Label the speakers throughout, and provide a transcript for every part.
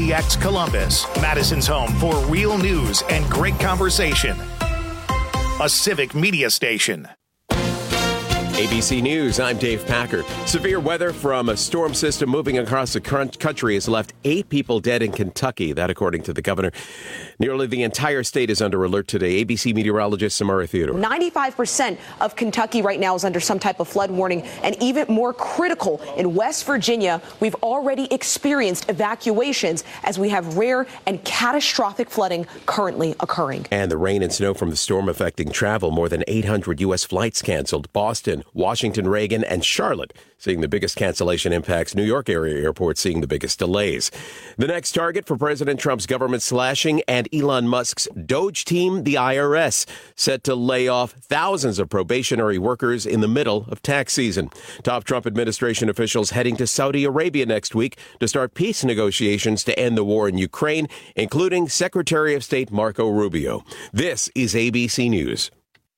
Speaker 1: KPDX Columbus, Madison's home for real news and great conversation. A civic media station.
Speaker 2: ABC News, I'm Dave Packer. Severe weather from a storm system moving across the country has left 8 people dead in Kentucky. That, according to the governor. Nearly the entire state is under alert today. ABC meteorologist Samara Theodore.
Speaker 3: 95% of Kentucky right now is under some type of flood warning. And even more critical, in West Virginia, we've already experienced evacuations as we have rare and catastrophic flooding currently occurring.
Speaker 2: And the rain and snow from the storm affecting travel. More than 800 U.S. flights canceled. Boston, Washington, Reagan, and Charlotte seeing the biggest cancellation impacts. New York area airports seeing the biggest delays. The next target for President Trump's government slashing and Elon Musk's Doge team, the IRS, set to lay off thousands of probationary workers in the middle of tax season. Top Trump administration officials heading to Saudi Arabia next week to start peace negotiations to end the war in Ukraine, including Secretary of State Marco Rubio. This is ABC News.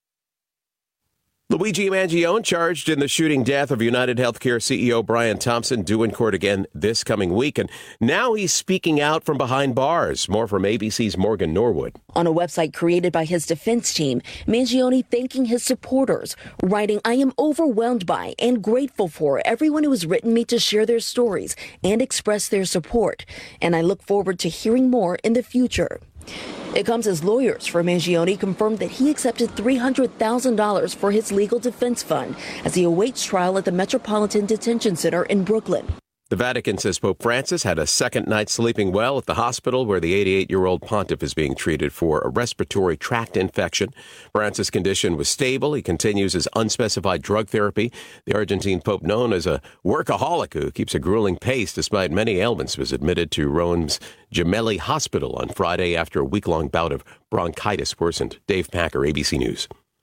Speaker 2: Luigi Mangione charged in the shooting death of United Healthcare CEO Brian Thompson, due in court again this coming week. And now he's speaking out from behind bars. More from ABC's Morgan Norwood.
Speaker 4: On a website created by his defense team, Mangione thanking his supporters, writing, "I am overwhelmed by and grateful for everyone who has written me to share their stories and express their support. And I look forward to hearing more in the future." It comes as lawyers for Mangione confirmed that he accepted $300,000 for his legal defense fund as he awaits trial at the Metropolitan Detention Center in Brooklyn.
Speaker 2: The Vatican says Pope Francis had a second night sleeping well at the hospital where the 88-year-old pontiff is being treated for a respiratory tract infection. Francis' condition was stable. He continues his unspecified drug therapy. The Argentine Pope, known as a workaholic who keeps a grueling pace despite many ailments, was admitted to Rome's Gemelli Hospital on Friday after a week-long bout of bronchitis worsened. Dave Packer, ABC News.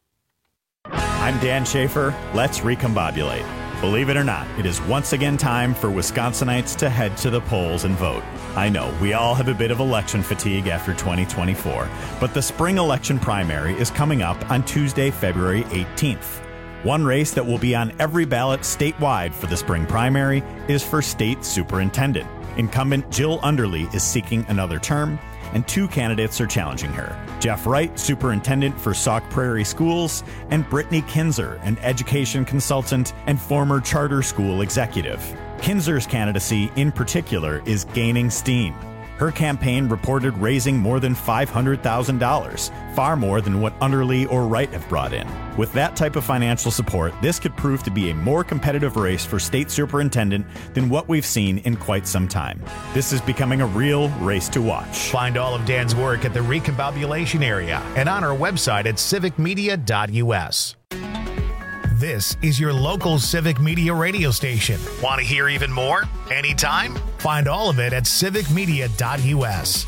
Speaker 5: I'm Dan Schaefer. Let's recombobulate. Believe it or not, it is once again time for Wisconsinites to head to the polls and vote. I know, we all have a bit of election fatigue after 2024, but the spring election primary is coming up on Tuesday, February 18th. One race that will be on every ballot statewide for the spring primary is for state superintendent. Incumbent Jill Underly is seeking another term, and 2 candidates are challenging her. Jeff Wright, superintendent for Sauk Prairie Schools, and Brittany Kinzer, an education consultant and former charter school executive. Kinzer's candidacy, in particular, is gaining steam. Her campaign reported raising more than $500,000, far more than what Underly or Wright have brought in. With that type of financial support, this could prove to be a more competitive race for state superintendent than what we've seen in quite some time. This is becoming a real race to watch.
Speaker 1: Find all of Dan's work at the Recombobulation area and on our website at civicmedia.us. This is your local civic media radio station. Want to hear even more? Anytime? Find all of it at civicmedia.us.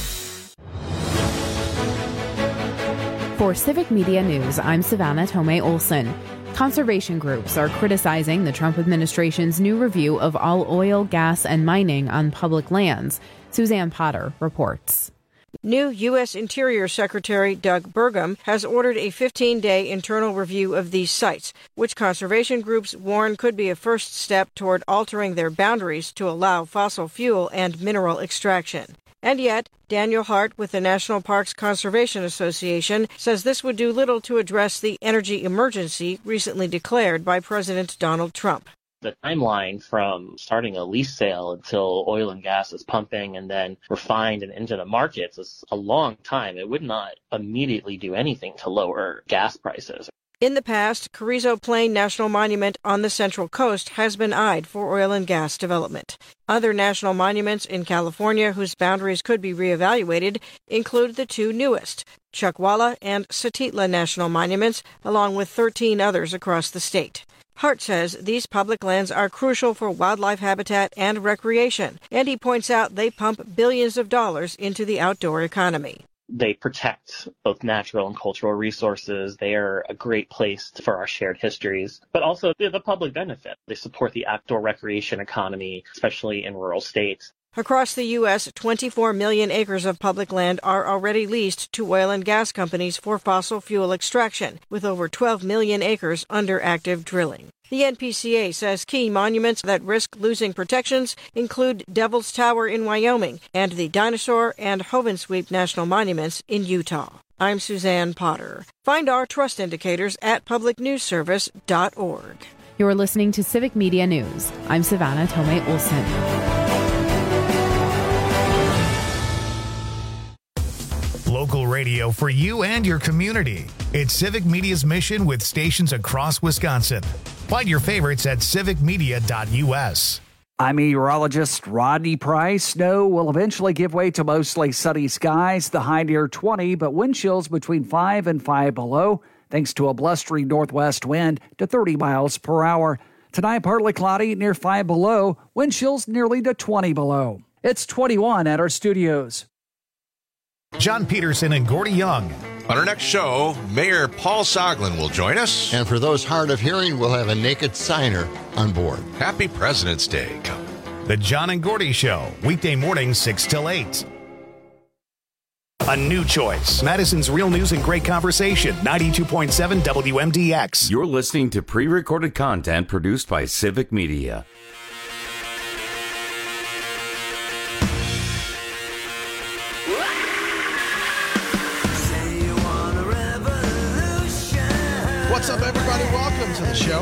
Speaker 6: For Civic Media News, I'm Savannah Tomei Olson. Conservation groups are criticizing the Trump administration's new review of all oil, gas, and mining on public lands. Suzanne Potter reports.
Speaker 7: New U.S. Interior Secretary Doug Burgum has ordered a 15-day internal review of these sites, which conservation groups warn could be a first step toward altering their boundaries to allow fossil fuel and mineral extraction. And yet, Daniel Hart with the National Parks Conservation Association says this would do little to address the energy emergency recently declared by President Donald Trump.
Speaker 8: The timeline from starting a lease sale until oil and gas is pumping and then refined and into the markets is a long time. It would not immediately do anything to lower gas prices.
Speaker 7: In the past, Carrizo Plain National Monument on the Central Coast has been eyed for oil and gas development. Other national monuments in California whose boundaries could be reevaluated include the 2 newest, Chuckwalla and Satitla National Monuments, along with 13 others across the state. Hart says these public lands are crucial for wildlife habitat and recreation, and he points out they pump billions of dollars into the outdoor economy.
Speaker 8: They protect both natural and cultural resources. They are a great place for our shared histories, but also the public benefit. They support the outdoor recreation economy, especially in rural states.
Speaker 7: Across the U.S., 24 million acres of public land are already leased to oil and gas companies for fossil fuel extraction, with over 12 million acres under active drilling. The NPCA says key monuments that risk losing protections include Devil's Tower in Wyoming and the Dinosaur and Hovensweep National Monuments in Utah. I'm Suzanne Potter. Find our trust indicators at publicnewsservice.org.
Speaker 6: You're listening to Civic Media News. I'm Savannah Tomei Olson.
Speaker 1: Local radio for you and your community. It's Civic Media's mission with stations across Wisconsin. Find your favorites at civicmedia.us.
Speaker 9: I'm meteorologist Rodney Price. Snow will eventually give way to mostly sunny skies, the high near 20, but wind chills between 5 and 5 below, thanks to a blustery northwest wind to 30 miles per hour. Tonight, partly cloudy near 5 below, wind chills nearly to 20 below. It's 21 at our studios.
Speaker 1: John Peterson and Gordy Young.
Speaker 10: On our next show, Mayor Paul Soglin will join us.
Speaker 11: And for those hard of hearing, we'll have a naked signer on board.
Speaker 10: Happy President's Day coming.
Speaker 1: The John and Gordy Show, weekday mornings 6 till 8. A new choice. Madison's Real News and Great Conversation, 92.7 WMDX.
Speaker 12: You're listening to pre-recorded content produced by Civic Media.
Speaker 13: What's up, everybody? Welcome to the show.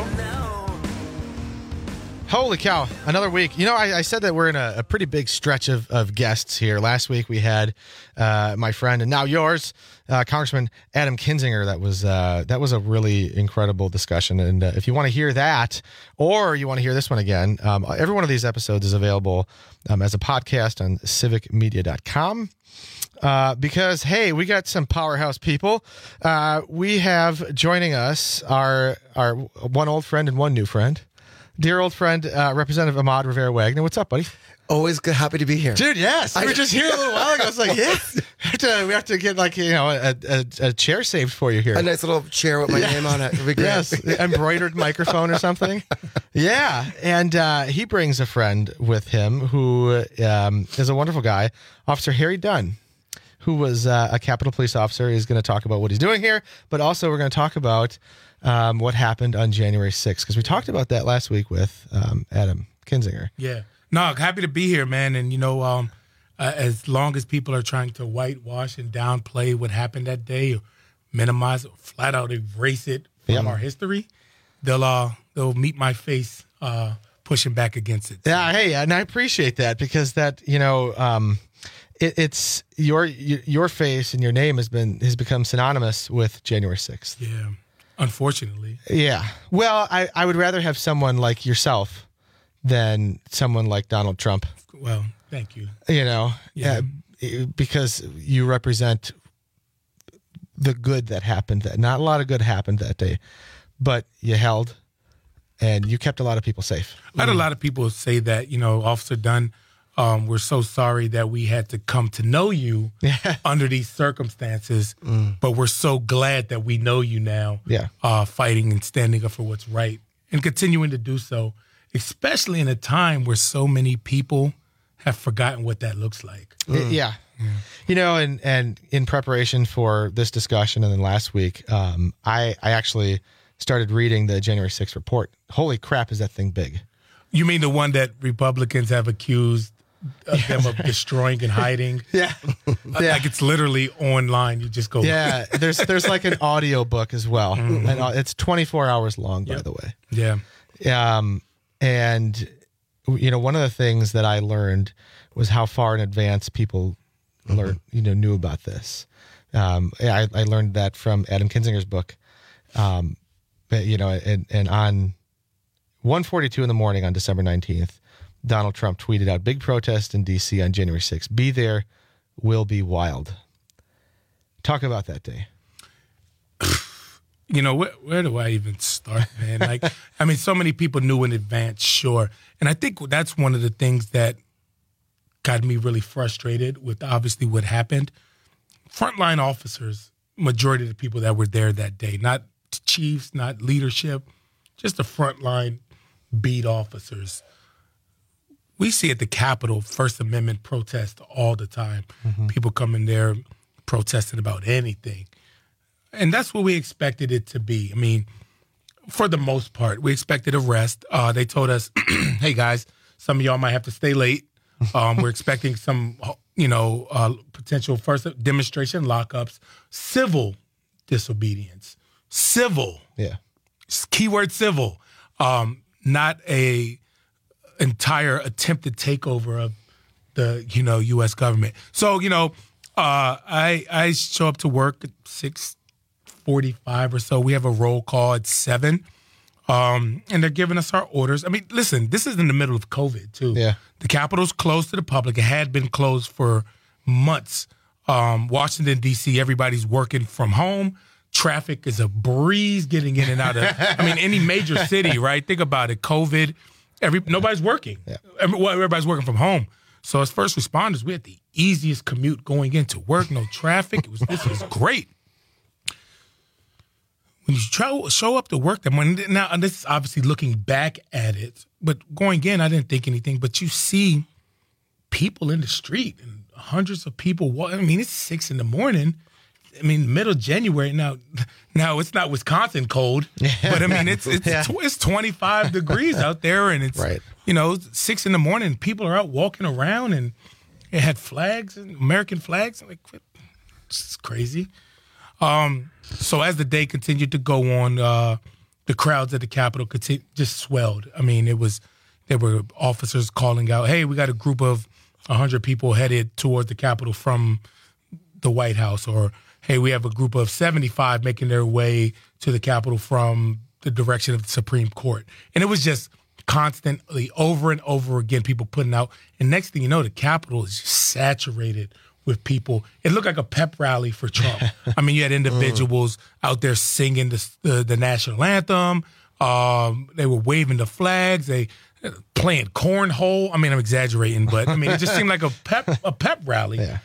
Speaker 13: Holy cow, another week. You know, I said that we're in a pretty big stretch of guests here. Last week we had my friend and now yours, Congressman Adam Kinzinger. That was a really incredible discussion. And if you want to hear that, or you want to hear this one again, every one of these episodes is available as a podcast on civicmedia.com. Because, hey, we got some powerhouse people. We have joining us our one old friend and one new friend. Dear old friend, Representative Ahmad Rivera-Wagner. What's up, buddy?
Speaker 14: Always good, happy to be here.
Speaker 13: Dude, yes. We were just here a little while ago. I was like, yes. We have to get a chair saved for you here.
Speaker 14: A nice little chair with my name on it. It'd be great.
Speaker 13: Yes, embroidered microphone or something. Yeah, and he brings a friend with him who is a wonderful guy, Officer Harry Dunn, who was a Capitol Police officer. He's going to talk about what he's doing here, but also we're going to talk about what happened on January 6th, because we talked about that last week with Adam Kinzinger.
Speaker 15: Yeah. No, happy to be here, man. And, as long as people are trying to whitewash and downplay what happened that day, or minimize it, flat out erase it from our history, they'll meet my face pushing back against it.
Speaker 13: Yeah, hey, and I appreciate that, because that, it's your face and your name has become synonymous with January 6th.
Speaker 15: Yeah, unfortunately.
Speaker 13: Yeah. Well, I would rather have someone like yourself than someone like Donald Trump.
Speaker 15: Well, thank you.
Speaker 13: Yeah. Because you represent the good that happened. Not a lot of good happened that day, but you held and you kept a lot of people safe.
Speaker 15: I had a lot of people say that, Officer Dunn, we're so sorry that we had to come to know you under these circumstances, but we're so glad that we know you now, fighting and standing up for what's right and continuing to do so, especially in a time where so many people have forgotten what that looks like.
Speaker 13: Yeah. And in preparation for this discussion and then last week, I actually started reading the January 6th report. Holy crap, is that thing big?
Speaker 15: You mean the one that Republicans have accused them of destroying and hiding?
Speaker 13: Yeah.
Speaker 15: Like it's literally online. You just go.
Speaker 13: Yeah. There's like an audio book as well. Mm-hmm. And it's 24 hours long, by the way.
Speaker 15: Yeah.
Speaker 13: And one of the things that I learned was how far in advance people knew about this. I learned that from Adam Kinzinger's book. And on 1:42 in the morning on December 19th, Donald Trump tweeted out, "Big protest in D.C. on January 6th. Be there, will be wild." Talk about that day.
Speaker 15: Where do I even start, man? So many people knew in advance, sure. And I think that's one of the things that got me really frustrated with obviously what happened. Frontline officers, majority of the people that were there that day, not chiefs, not leadership, just the frontline beat officers, we see at the Capitol First Amendment protests all the time. People come in there protesting about anything. And that's what we expected it to be. I mean, for the most part, we expected arrest. They told us, hey, guys, some of y'all might have to stay late. We're expecting some, potential first demonstration lockups, civil disobedience, civil.
Speaker 13: Yeah.
Speaker 15: Keyword civil. Not a entire attempted takeover of the, U.S. government. So, I show up to work at 6:45 or so. We have a roll call at 7. And they're giving us our orders. I mean, listen, this is in the middle of COVID, too.
Speaker 13: Yeah.
Speaker 15: The Capitol's closed to the public. It had been closed for months. Washington, D.C., everybody's working from home. Traffic is a breeze getting in and out of, any major city, right? Think about it. COVID, nobody's working.
Speaker 13: Yeah.
Speaker 15: Everybody's working from home. So as first responders, we had the easiest commute going into work, no traffic. This was great. When you show up to work that morning, now this is obviously looking back at it, but going in, I didn't think anything. But you see people in the street and hundreds of people. It's 6 a.m. Middle of January now. It's not Wisconsin cold, but it's 25 degrees out there, and it's 6 a.m. People are out walking around, and it had flags and American flags. I'm like, this is crazy. So as the day continued to go on, the crowds at the Capitol just swelled. There were officers calling out, hey, we got a group of 100 people headed toward the Capitol from the White House, or hey, we have a group of 75 making their way to the Capitol from the direction of the Supreme Court. And it was just constantly over and over again, people putting out. And next thing you know, the Capitol is just saturated with people. It looked like a pep rally for Trump. You had individuals out there singing the national anthem. They were waving the flags. They playing cornhole. I'm exaggerating, but it just seemed like a pep rally.
Speaker 13: Yeah.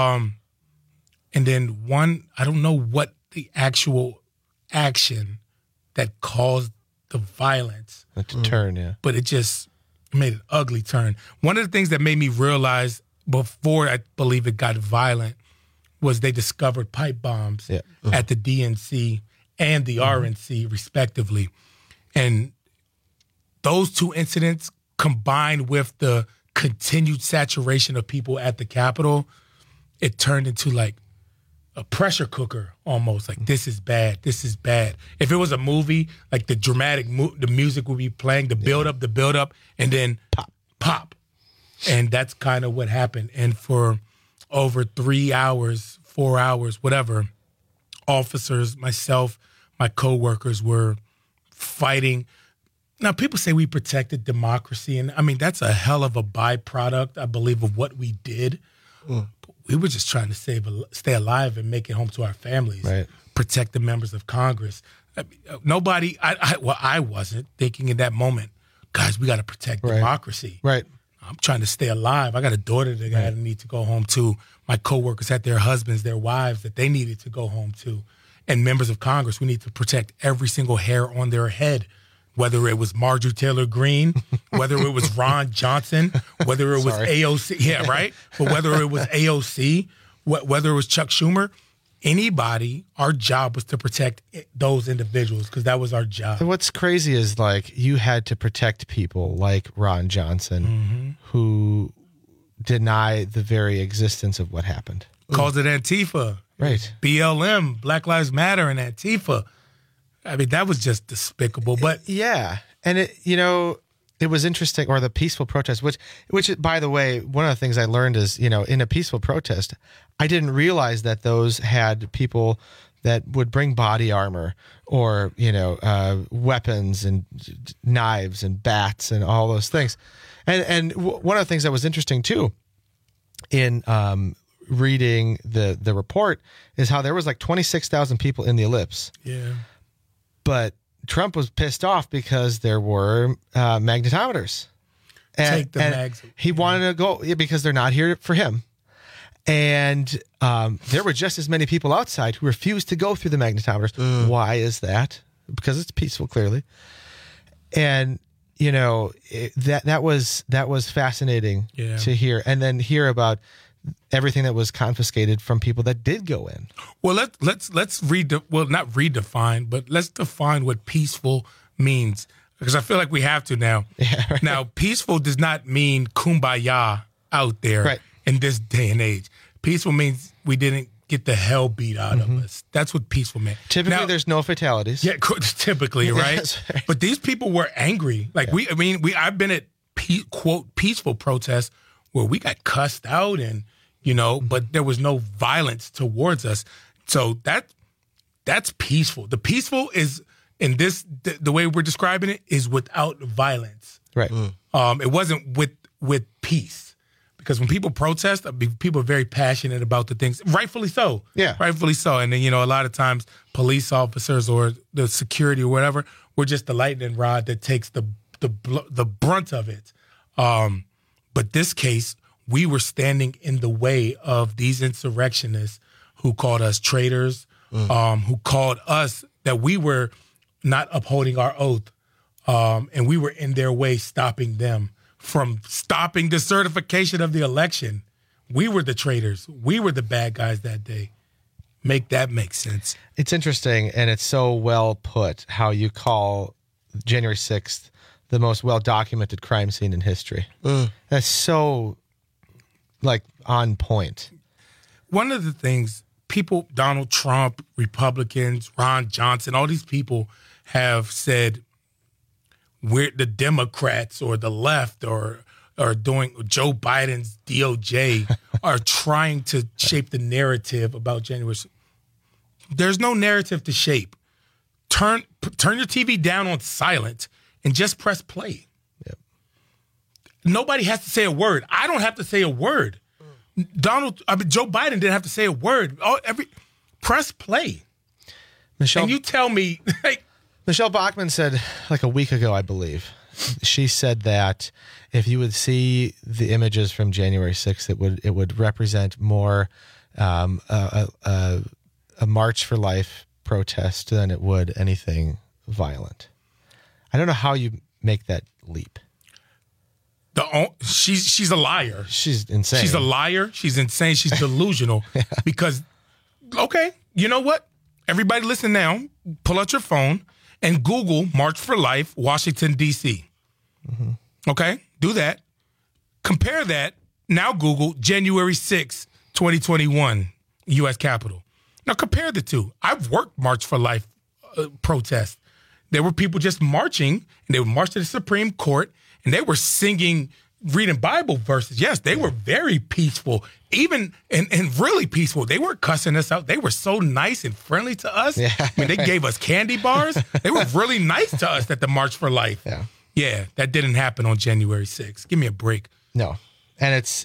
Speaker 15: And then I don't know what the actual action that caused the violence.
Speaker 13: To turn, yeah.
Speaker 15: But it just made an ugly turn. One of the things that made me realize before I believe it got violent was they discovered pipe bombs at the DNC and the RNC, respectively. And those two incidents, combined with the continued saturation of people at the Capitol, it turned into like a pressure cooker almost. Like, this is bad. This is bad. If it was a movie, like the dramatic, the music would be playing, the build up, and then pop. And that's kind of what happened. And for over 3 hours, 4 hours, whatever, officers, myself, my coworkers were fighting. Now, people say we protected democracy. And that's a hell of a byproduct, I believe, of what we did. But we were just trying to stay alive and make it home to our families, protect the members of Congress. Nobody, I wasn't thinking in that moment, guys, we got to protect democracy.
Speaker 13: Right.
Speaker 15: I'm trying to stay alive. I got a daughter that I need to go home to. My coworkers had their husbands, their wives that they needed to go home to. And members of Congress, we need to protect every single hair on their head, whether it was Marjorie Taylor Greene, whether it was Ron Johnson, whether it was AOC. But whether it was AOC, whether it was Chuck Schumer, anybody, our job was to protect those individuals because that was our job.
Speaker 13: And what's crazy is you had to protect people like Ron Johnson who deny the very existence of what happened.
Speaker 15: Calls it Antifa.
Speaker 13: Right.
Speaker 15: BLM, Black Lives Matter, and Antifa. That was just despicable. But
Speaker 13: and it was interesting, or the peaceful protest, which by the way, one of the things I learned is, in a peaceful protest, I didn't realize that those had people that would bring body armor or, weapons and knives and bats and all those things. And one of the things that was interesting too, in reading the report, is how there was like 26,000 people in the ellipse.
Speaker 15: Yeah.
Speaker 13: But Trump was pissed off because there were magnetometers.
Speaker 15: Take the mags.
Speaker 13: He wanted to go because they're not here for him. And there were just as many people outside who refused to go through the magnetometers. Why is that? Because it's peaceful, clearly. And, that was fascinating to hear, and then hear about everything that was confiscated from people that did go in.
Speaker 15: Well, let's not redefine, but let's define what peaceful means, because I feel like we have to now.
Speaker 13: Yeah, right.
Speaker 15: Now, peaceful does not mean kumbaya out there in this day and age. Peaceful means we didn't get the hell beat out of us. That's what peaceful meant.
Speaker 13: Typically, there's no fatalities.
Speaker 15: Yeah, typically, right?
Speaker 13: Right?
Speaker 15: But these people were angry. Like I've been at quote peaceful protests where we got cussed out and but there was no violence towards us. So that's peaceful. The peaceful is in this the way we're describing it is without violence.
Speaker 13: Right.
Speaker 15: It wasn't with peace. Because when people protest, people are very passionate about the things, rightfully so.
Speaker 13: Yeah.
Speaker 15: Rightfully so. And then, a lot of times police officers or the security or whatever, we're just the lightning rod that takes the brunt of it. But this case, we were standing in the way of these insurrectionists who called us traitors, who called us that we were not upholding our oath, and we were in their way stopping them from stopping the certification of the election. We were the traitors. We were the bad guys that day. Make that make sense.
Speaker 13: It's interesting, and it's so well put how you call January 6th the most well-documented crime scene in history. That's so, on point.
Speaker 15: One of the things people, Donald Trump, Republicans, Ron Johnson, all these people have said, we're the Democrats or the left or doing Joe Biden's DOJ are trying to shape the narrative about January. There's no narrative to shape. Turn your TV down on silent and just press play.
Speaker 13: Yep.
Speaker 15: Nobody has to say a word. I don't have to say a word. Joe Biden didn't have to say a word. Press play.
Speaker 13: Michelle,
Speaker 15: and you tell me,
Speaker 13: Michelle Bachmann said a week ago, I believe, she said that if you would see the images from January 6th, it would represent more a March for Life protest than it would anything violent. I don't know how you make that leap.
Speaker 15: She's a liar.
Speaker 13: She's insane.
Speaker 15: She's a liar. She's insane. She's delusional. Because, okay, you know what? Everybody listen now. Pull out your phone and Google March for Life, Washington, D.C.
Speaker 13: Mm-hmm.
Speaker 15: Okay? Do that. Compare that. Now Google January 6, 2021, U.S. Capitol. Now compare the two. I've worked March for Life protests. There were people just marching, and they would march to the Supreme Court, and they were singing, reading Bible verses. Yes, they were very peaceful, even and really peaceful. They weren't cussing us out. They were so nice and friendly to us.
Speaker 13: Yeah.
Speaker 15: I mean, they gave us candy bars. They were really nice to us at the March for Life. Yeah, that didn't happen on January 6th. Give me a break.
Speaker 13: No. And it's,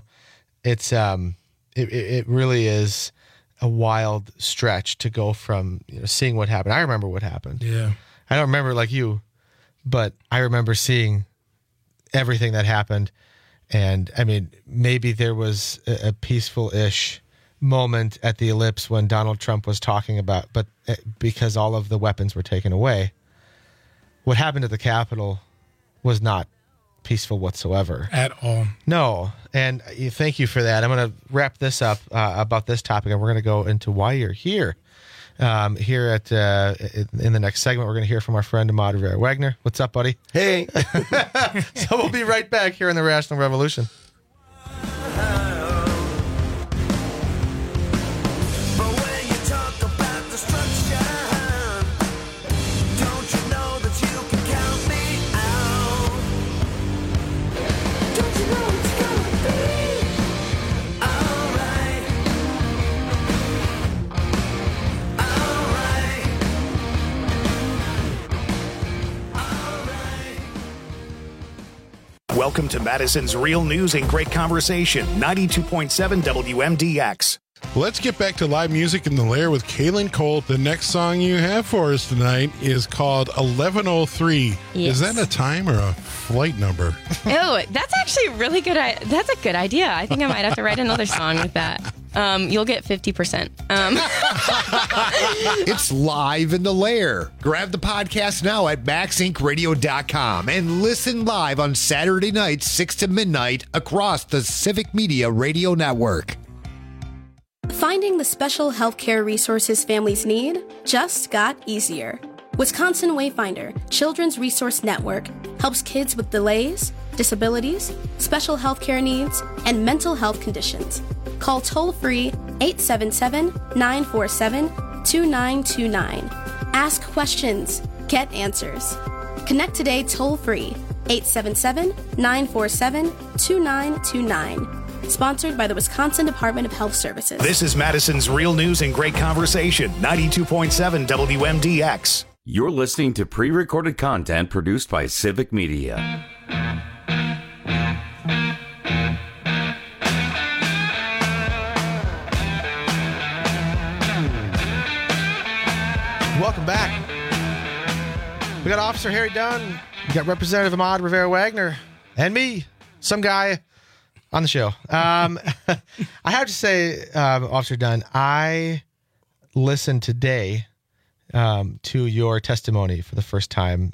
Speaker 13: it really is a wild stretch to go from seeing what happened. I remember what happened.
Speaker 15: Yeah.
Speaker 13: I don't remember like you, but I remember seeing everything that happened. And I mean, maybe there was a peaceful-ish moment at the Ellipse when Donald Trump was talking about, but because all of the weapons were taken away, what happened at the Capitol was not peaceful whatsoever.
Speaker 15: At all.
Speaker 13: No. And thank you for that. I'm going to wrap this up about this topic, and we're going to go into why you're here. Here at in the next segment, we're going to hear from our friend Ahmad Rivera-Wagner. What's up, buddy?
Speaker 14: Hey.
Speaker 13: So we'll be right back here in the Rational Revolution.
Speaker 1: Welcome to Madison's Real News and Great Conversation, 92.7 WMDX.
Speaker 16: Let's get back to live music in the Lair with Kaylin Cole. The next song you have for us tonight is called 1103.
Speaker 17: Yes.
Speaker 16: Is that a time or a flight number?
Speaker 17: Oh, that's actually really good. That's a good idea. I think I might have to write another song with that. You'll get 50%.
Speaker 18: It's live in the lair. Grab the podcast now at MaxIncRadio.com and listen live on Saturday nights, 6 to midnight, across the Civic Media Radio Network.
Speaker 19: Finding the special healthcare resources families need just got easier. Wisconsin Wayfinder Children's Resource Network helps kids with delays, disabilities, special healthcare needs, and mental health conditions. Call toll-free 877-947-2929. Ask questions. Get answers. Connect today toll-free 877-947-2929. Sponsored by the Wisconsin Department of Health Services.
Speaker 1: This is Madison's Real News and Great Conversation, 92.7 WMDX.
Speaker 12: You're listening to pre-recorded content produced by Civic Media.
Speaker 13: Welcome back. We got Officer Harry Dunn. We got Representative Ahmad Rivera-Wagner. And me, some guy on the show. I have to say, Officer Dunn, I listened today to your testimony for the first time.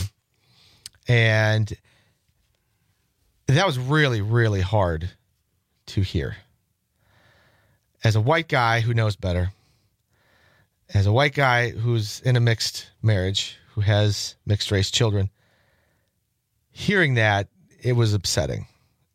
Speaker 13: And that was really, really hard to hear. As a white guy who knows better, as a white guy who's in a mixed marriage, who has mixed race children, hearing that, it was upsetting.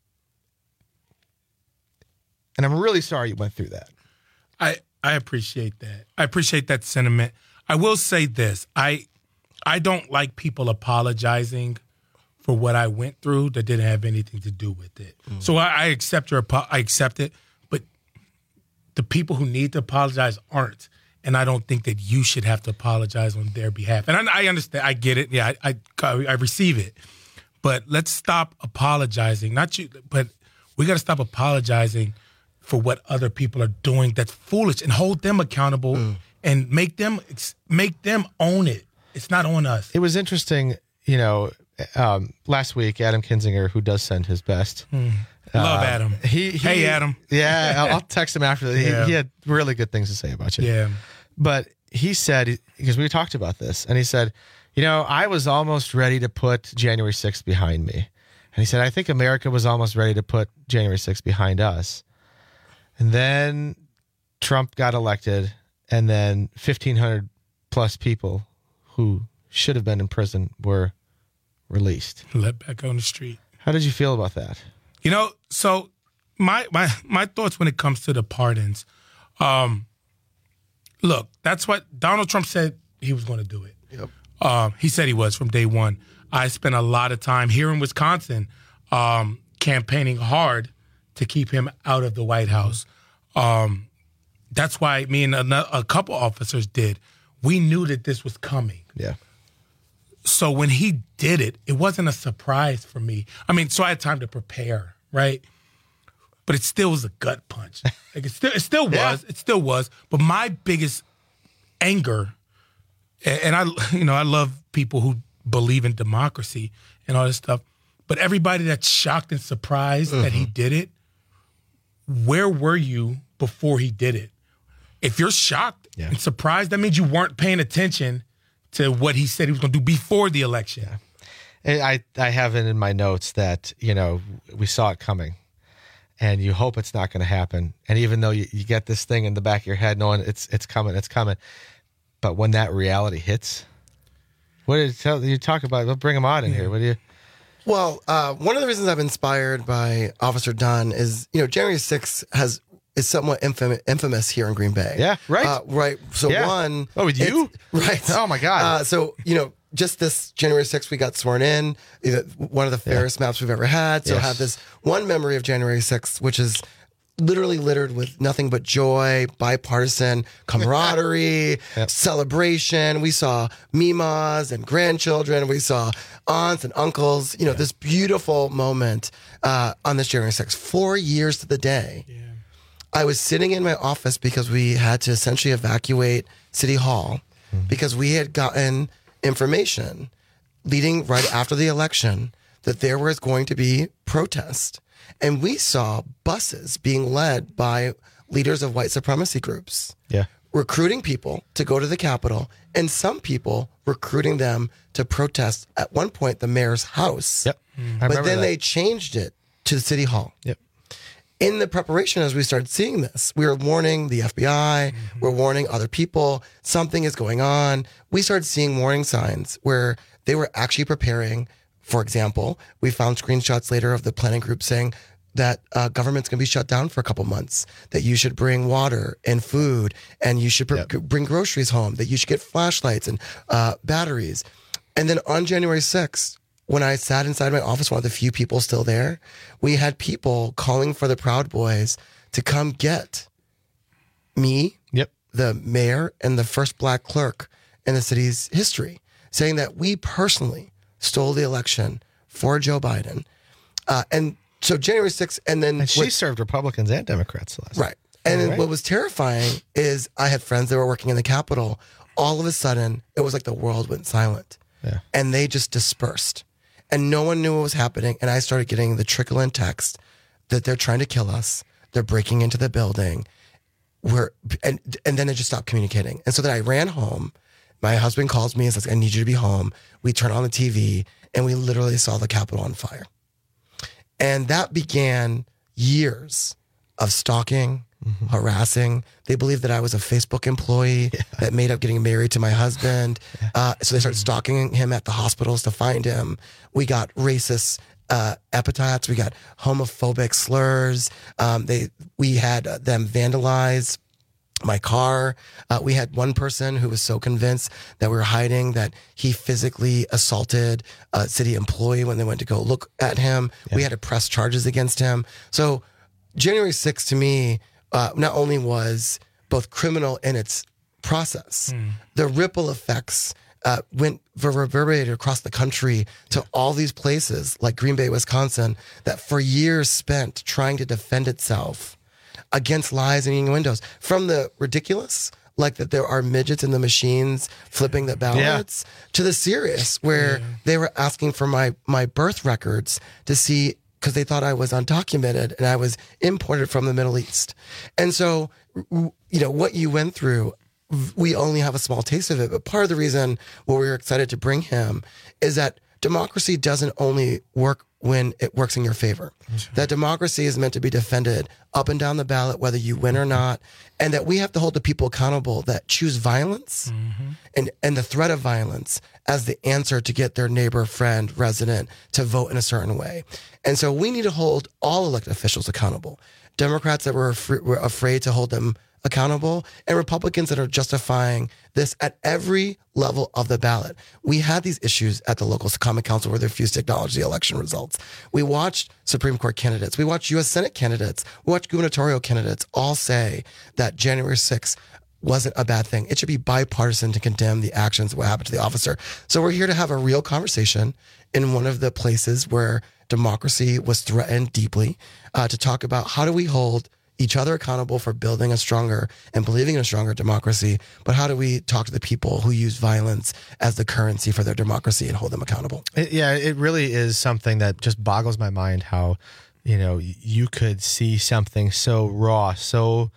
Speaker 13: And I'm really sorry you went through that.
Speaker 15: I appreciate that. I appreciate that sentiment. I will say this. I don't like people apologizing for what I went through that didn't have anything to do with it. So I accept I accept it, but the people who need to apologize aren't. And I don't think that you should have to apologize on their behalf. And I understand. I get it. Yeah, I receive it. But let's stop apologizing. Not you, but we got to stop apologizing for what other people are doing that's foolish, and hold them accountable and make them own it. It's not on us.
Speaker 13: It was interesting, last week, Adam Kinzinger, who does send his best.
Speaker 15: Love Adam. Hey, Adam.
Speaker 13: Yeah, I'll text him after. He had really good things to say about you.
Speaker 15: Yeah.
Speaker 13: But he said, because we talked about this, and he said, I was almost ready to put January 6th behind me. And he said, I think America was almost ready to put January 6th behind us. And then Trump got elected, and then 1,500 plus people who should have been in prison were released.
Speaker 15: Let back on the street.
Speaker 13: How did you feel about that?
Speaker 15: So my thoughts when it comes to the pardons, look, that's what Donald Trump said he was going to do it.
Speaker 13: Yep.
Speaker 15: He said he was from day one. I spent a lot of time here in Wisconsin campaigning hard to keep him out of the White House. That's why me and a couple officers did. We knew that this was coming.
Speaker 13: Yeah.
Speaker 15: So when he did it, it wasn't a surprise for me. I mean, so I had time to prepare, right? But it still was a gut punch. Like it still was. It still was. But my biggest anger, and I love people who believe in democracy and all this stuff, but everybody that's shocked and surprised that he did it, where were you before he did it? If you're shocked and surprised, that means you weren't paying attention to what he said he was going to do before the election.
Speaker 13: Yeah. I have it in my notes that, we saw it coming, and you hope it's not going to happen. And even though you get this thing in the back of your head knowing it's coming. But when that reality hits, what did you talk about? We'll bring him on in here. What do you...
Speaker 14: Well, one of the reasons I'm inspired by Officer Dunn is, January 6th is somewhat infamous here in Green Bay.
Speaker 13: Yeah, right.
Speaker 14: Right. So one...
Speaker 13: Oh, with you?
Speaker 14: Right.
Speaker 13: Oh, my God.
Speaker 14: Just this January 6th, we got sworn in. One of the fairest maps we've ever had. So I have this one memory of January 6th, which is literally littered with nothing but joy, bipartisan camaraderie, celebration. We saw mimas and grandchildren. We saw aunts and uncles. This beautiful moment on this January 6th. 4 years to the day. Yeah. I was sitting in my office because we had to essentially evacuate City Hall because we had gotten information leading right after the election that there was going to be protest. And we saw buses being led by leaders of white supremacy groups.
Speaker 13: Yeah.
Speaker 14: Recruiting people to go to the Capitol, and some people recruiting them to protest at one point the mayor's house.
Speaker 13: Yep.
Speaker 14: But then they changed it to the city hall.
Speaker 13: Yep.
Speaker 14: In the preparation, as we started seeing this, we were warning the FBI, we're warning other people, something is going on. We started seeing warning signs where they were actually preparing. For example, we found screenshots later of the planning group saying that government's going to be shut down for a couple months, that you should bring water and food, and you should bring groceries home, that you should get flashlights and batteries. And then on January 6th, when I sat inside my office, one of the few people still there, we had people calling for the Proud Boys to come get me, the mayor, and the first black clerk in the city's history, saying that we personally stole the election for Joe Biden. And so January 6th, and then...
Speaker 13: And she served Republicans and Democrats last
Speaker 14: Right. And then what was terrifying is I had friends that were working in the Capitol. All of a sudden, it was like the world went silent.
Speaker 13: Yeah.
Speaker 14: And they just dispersed. And no one knew what was happening. And I started getting the trickle-in text that they're trying to kill us. They're breaking into the building. And then they just stopped communicating. And so then I ran home. My husband calls me and says, I need you to be home. We turn on the TV, and we literally saw the Capitol on fire. And that began years of stalking, harassing. They believed that I was a Facebook employee that made up getting married to my husband. So they started stalking him at the hospitals to find him. We got racist epithets. We got homophobic slurs. We had them vandalize my car. We had one person who was so convinced that we were hiding that he physically assaulted a city employee when they went to go look at him. Yeah. We had to press charges against him. So January 6th to me, not only was both criminal in its process, the ripple effects went reverberated across the country to all these places like Green Bay, Wisconsin, that for years spent trying to defend itself against lies and innuendos. From the ridiculous, like that there are midgets in the machines flipping the ballots, to the serious, where they were asking for my birth records to see, because they thought I was undocumented and I was imported from the Middle East. And so, what you went through, we only have a small taste of it. But part of the reason why we were excited to bring him is that democracy doesn't only work when it works in your favor. That democracy is meant to be defended up and down the ballot, whether you win or not, and that we have to hold the people accountable that choose violence and the threat of violence as the answer to get their neighbor, friend, resident to vote in a certain way. And so we need to hold all elected officials accountable. Democrats that were afraid to hold them accountable, and Republicans that are justifying this at every level of the ballot. We had these issues at the local common council where they refused to acknowledge the election results. We watched Supreme Court candidates. We watched U.S. Senate candidates. We watched gubernatorial candidates all say that January 6th wasn't a bad thing. It should be bipartisan to condemn the actions of what happened to the officer. So we're here to have a real conversation in one of the places where democracy was threatened deeply, to talk about how do we hold each other accountable for building a stronger and believing in a stronger democracy, but how do we talk to the people who use violence as the currency for their democracy and hold them accountable?
Speaker 13: It really is something that just boggles my mind how, you could see something so raw, so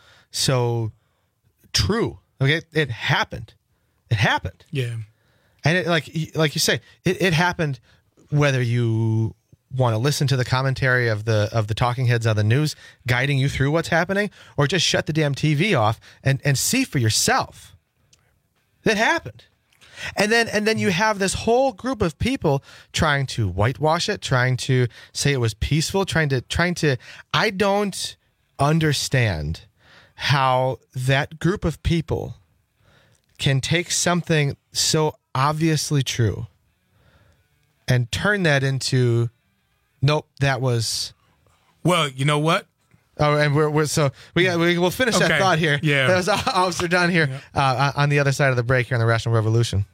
Speaker 13: true. Okay, it happened. It happened.
Speaker 15: Yeah.
Speaker 13: And it, like you say, it happened whether you want to listen to the commentary of the talking heads on the news guiding you through what's happening, or just shut the damn TV off and see for yourself. That happened. And then you have this whole group of people trying to whitewash it, trying to say it was peaceful, trying to I don't understand how that group of people can take something so obviously true and turn that into, nope, that was.
Speaker 15: Well, you know what?
Speaker 13: Oh, and we'll finish that thought here.
Speaker 15: Yeah,
Speaker 13: that was Officer Dunn here on the other side of the break here on the Rational Revolution.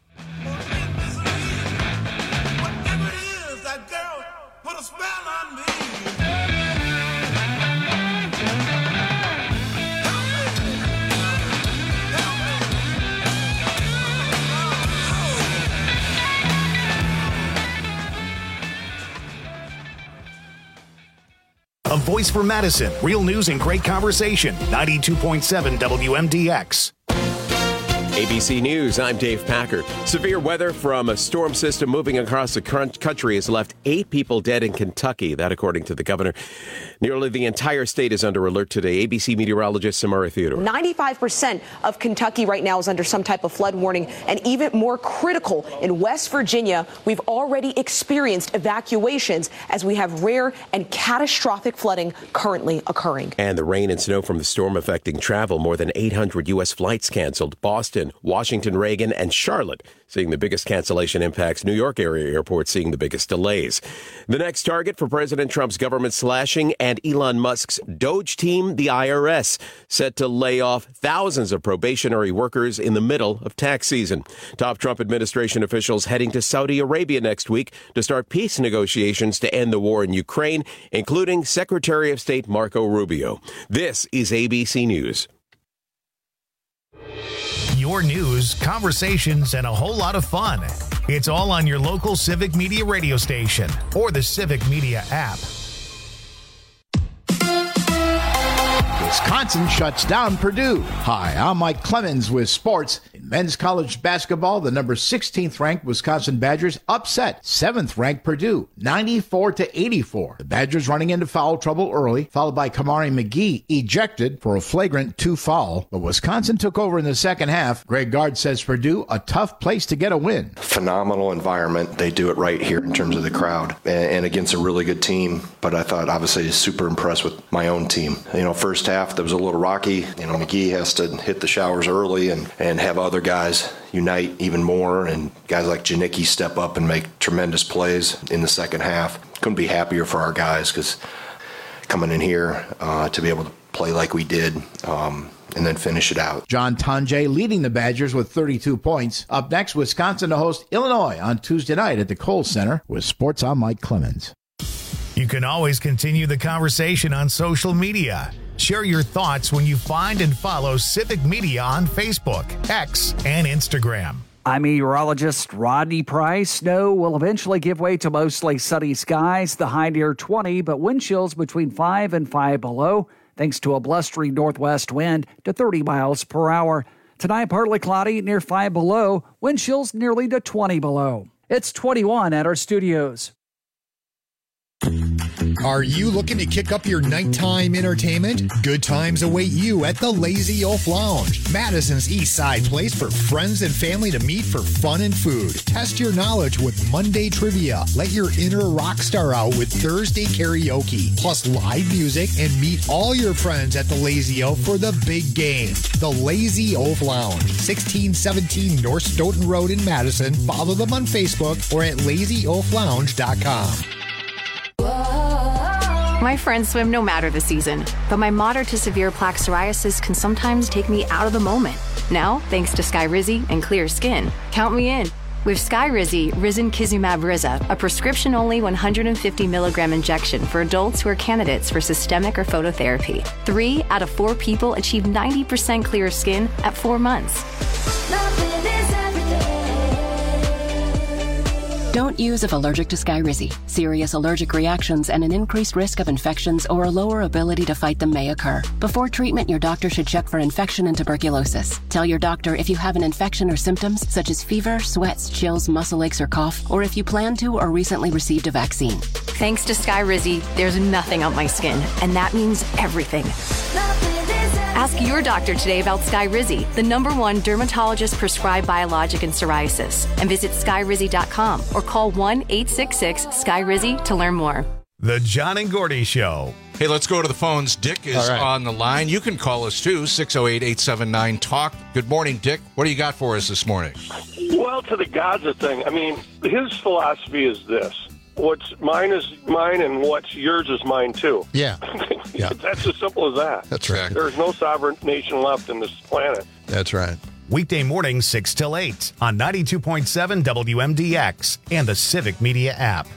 Speaker 1: voice for Madison. Real news and great conversation. 92.7 WMDX.
Speaker 2: ABC News, I'm Dave Packer. Severe weather from a storm system moving across the country has left 8 people dead in Kentucky. That, according to the governor. Nearly the entire state is under alert today. ABC meteorologist Samara Theodore.
Speaker 3: 95% of Kentucky right now is under some type of flood warning, and even more critical in West Virginia, we've already experienced evacuations as we have rare and catastrophic flooding currently occurring.
Speaker 2: And the rain and snow from the storm affecting travel. More than 800 U.S. flights canceled. Boston, Washington, Reagan, and Charlotte seeing the biggest cancellation impacts. New York area airports seeing the biggest delays. The next target for President Trump's government slashing and Elon Musk's Doge team, the IRS, set to lay off thousands of probationary workers in the middle of tax season. Top Trump administration officials heading to Saudi Arabia next week to start peace negotiations to end the war in Ukraine, including Secretary of State Marco Rubio. This is ABC News.
Speaker 1: Your news, conversations, and a whole lot of fun. It's all on your local Civic Media radio station or the Civic Media app.
Speaker 20: Wisconsin shuts down Purdue. Hi, I'm Mike Clemens with sports. In men's college basketball, the number 16th ranked Wisconsin Badgers upset 7th ranked Purdue, 94-84. The Badgers running into foul trouble early, followed by Kamari McGee ejected for a flagrant 2 foul. But Wisconsin took over in the second half. Greg Gard says Purdue a tough place to get a win.
Speaker 21: Phenomenal environment. They do it right here in terms of the crowd and against a really good team. But I thought obviously super impressed with my own team. First half that was a little rocky. McGee has to hit the showers early and have other guys unite even more, and guys like Janicki step up and make tremendous plays in the second half. Couldn't be happier for our guys because coming in here to be able to play like we did and then finish it out.
Speaker 20: John Tonje leading the Badgers with 32 points. Up next, Wisconsin to host Illinois on Tuesday night at the Kohl Center. With sports, I'm Mike Clemens.
Speaker 1: You can always continue the conversation on social media. Share your thoughts when you find and follow Civic Media on Facebook, X, and Instagram.
Speaker 9: I'm meteorologist Rodney Price. Snow will eventually give way to mostly sunny skies, the high near 20, but wind chills between 5 and 5 below, thanks to a blustery northwest wind to 30 miles per hour. Tonight, partly cloudy, near 5 below, wind chills nearly to 20 below. It's 21 at our studios.
Speaker 18: Are you looking to kick up your nighttime entertainment? Good times await you at the Lazy Oaf Lounge, Madison's East Side place for friends and family to meet for fun and food. Test your knowledge with Monday trivia. Let your inner rock star out with Thursday karaoke, plus live music, and meet all your friends at the Lazy Oaf for the big game. The Lazy Oaf Lounge, 1617 North Stoughton Road in Madison. Follow them on Facebook or at lazyoaflounge.com.
Speaker 22: My friends swim no matter the season, but my moderate to severe plaque psoriasis can sometimes take me out of the moment. Now, thanks to Skyrizi and clear skin, count me in. With Skyrizi, Risankizumab Riza, a prescription-only 150 milligram injection for adults who are candidates for systemic or phototherapy. 3 out of 4 people achieve 90% clear skin at 4 months.
Speaker 23: Don't use if allergic to Skyrizi. Serious allergic reactions and an increased risk of infections or a lower ability to fight them may occur. Before treatment, your doctor should check for infection and tuberculosis. Tell your doctor if you have an infection or symptoms such as fever, sweats, chills, muscle aches, or cough, or if you plan to or recently received a vaccine.
Speaker 22: Thanks to Skyrizi, there's nothing on my skin, and that means everything. Ask your doctor today about Skyrizi, the #1 dermatologist-prescribed biologic in psoriasis, and visit Skyrizi.com or call 1-866-SKYRIZI to learn more.
Speaker 1: The John and Gordy Show.
Speaker 10: Hey, let's go to the phones. Dick is on the line. You can call us too, 608-879-TALK. Good morning, Dick. What do you got for us this morning?
Speaker 24: Well, to the Gaza thing, I mean, his philosophy is this. What's mine is mine, and what's yours is mine, too.
Speaker 18: Yeah.
Speaker 24: That's as simple as that.
Speaker 18: That's right.
Speaker 24: There's no sovereign nation left in this planet.
Speaker 18: That's right.
Speaker 1: Weekday mornings 6 till 8 on 92.7 WMDX and the Civic Media app.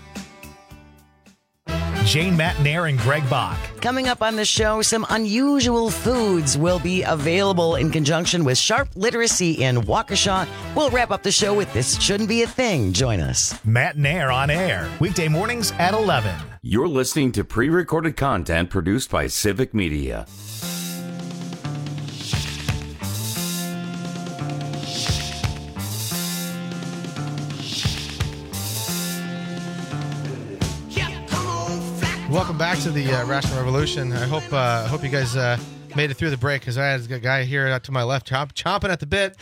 Speaker 1: Jane Matnair and Greg Bach.
Speaker 25: Coming up on the show, some unusual foods will be available in conjunction with Sharp Literacy in Waukesha. We'll wrap up the show with This Shouldn't Be a Thing. Join us.
Speaker 1: Matnair on air, weekday mornings at 11.
Speaker 12: You're listening to pre-recorded content produced by Civic Media.
Speaker 13: Welcome back to the Rational Revolution. I hope you guys made it through the break, because I had a guy here to my left chomping at the bit.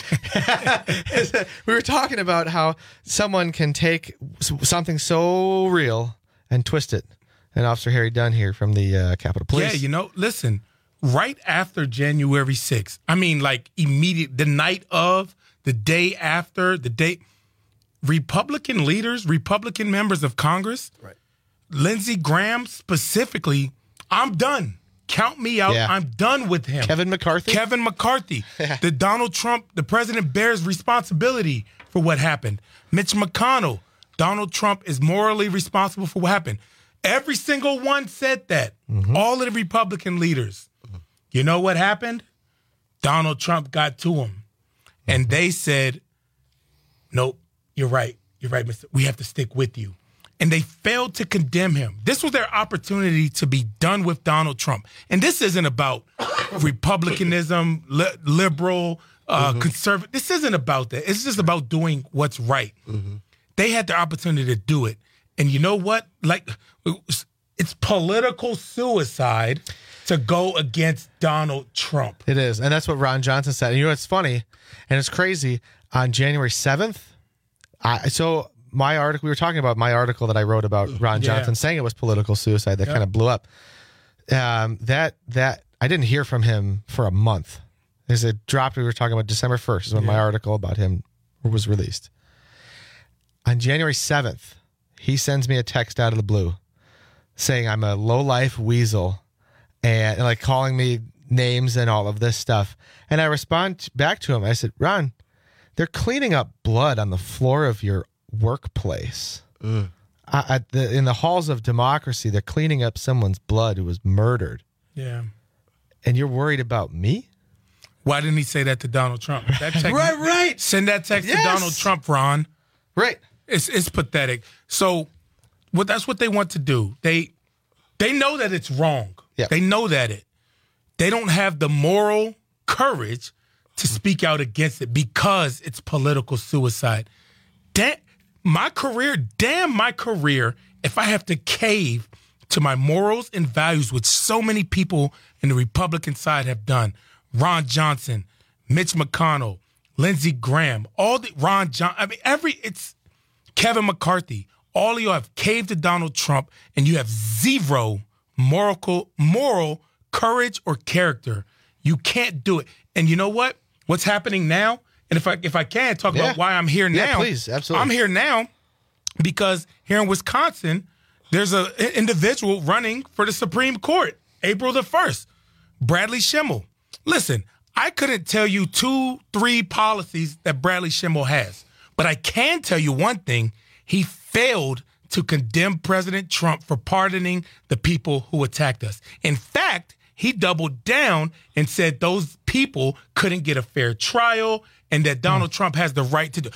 Speaker 13: We were talking about how someone can take something so real and twist it. And Officer Harry Dunn here from the Capitol Police.
Speaker 15: Yeah, listen, right after January 6th, I mean, like immediate, the night of, the day after, Republican leaders, Republican members of Congress, right. Lindsey Graham specifically, I'm done. Count me out. Yeah. I'm done with him.
Speaker 13: Kevin McCarthy.
Speaker 15: The Donald Trump, the president bears responsibility for what happened. Mitch McConnell, Donald Trump is morally responsible for what happened. Every single one said that. Mm-hmm. All of the Republican leaders. You know what happened? Donald Trump got to him. And they said, nope, you're right. You're right, mister. We have to stick with you. And they failed to condemn him. This was their opportunity to be done with Donald Trump. And this isn't about republicanism, liberal, conservative. This isn't about that. It's just about doing what's right. Mm-hmm. They had the opportunity to do it. And you know what? Like, it's political suicide to go against Donald Trump.
Speaker 13: It is. And that's what Ron Johnson said. And you know what's funny? And it's crazy. On January 7th, my article, we were talking about my article that I wrote about Ron Johnson saying it was political suicide that kind of blew up. That I didn't hear from him for a month. As it dropped, we were talking about December 1st is when my article about him was released. On January 7th, he sends me a text out of the blue saying I'm a low-life weasel and like calling me names and all of this stuff. And I respond back to him. I said, Ron, they're cleaning up blood on the floor of your workplace. In the halls of democracy, they're cleaning up someone's blood who was murdered.
Speaker 15: Yeah.
Speaker 13: And you're worried about me?
Speaker 15: Why didn't he say that to Donald Trump? That text,
Speaker 13: right.
Speaker 15: Send that text to Donald Trump, Ron.
Speaker 13: Right.
Speaker 15: It's pathetic. So that's what they want to do. They know that it's wrong. Yep. They know that they don't have the moral courage to speak out against it because it's political suicide. Damn my career if I have to cave to my morals and values, which so many people in the Republican side have done. Ron Johnson, Mitch McConnell, Lindsey Graham, it's Kevin McCarthy. All of you have caved to Donald Trump, and you have zero moral courage or character. You can't do it. And you know what? What's happening now? And if I can talk about why I'm here now.
Speaker 13: Yeah, please, absolutely.
Speaker 15: I'm here now because here in Wisconsin, there's an individual running for the Supreme Court, April the 1st, Bradley Schimmel. Listen, I couldn't tell you 2-3 policies that Bradley Schimmel has, but I can tell you one thing. He failed to condemn President Trump for pardoning the people who attacked us. In fact, he doubled down and said those people couldn't get a fair trial and that Donald Trump has the right to do.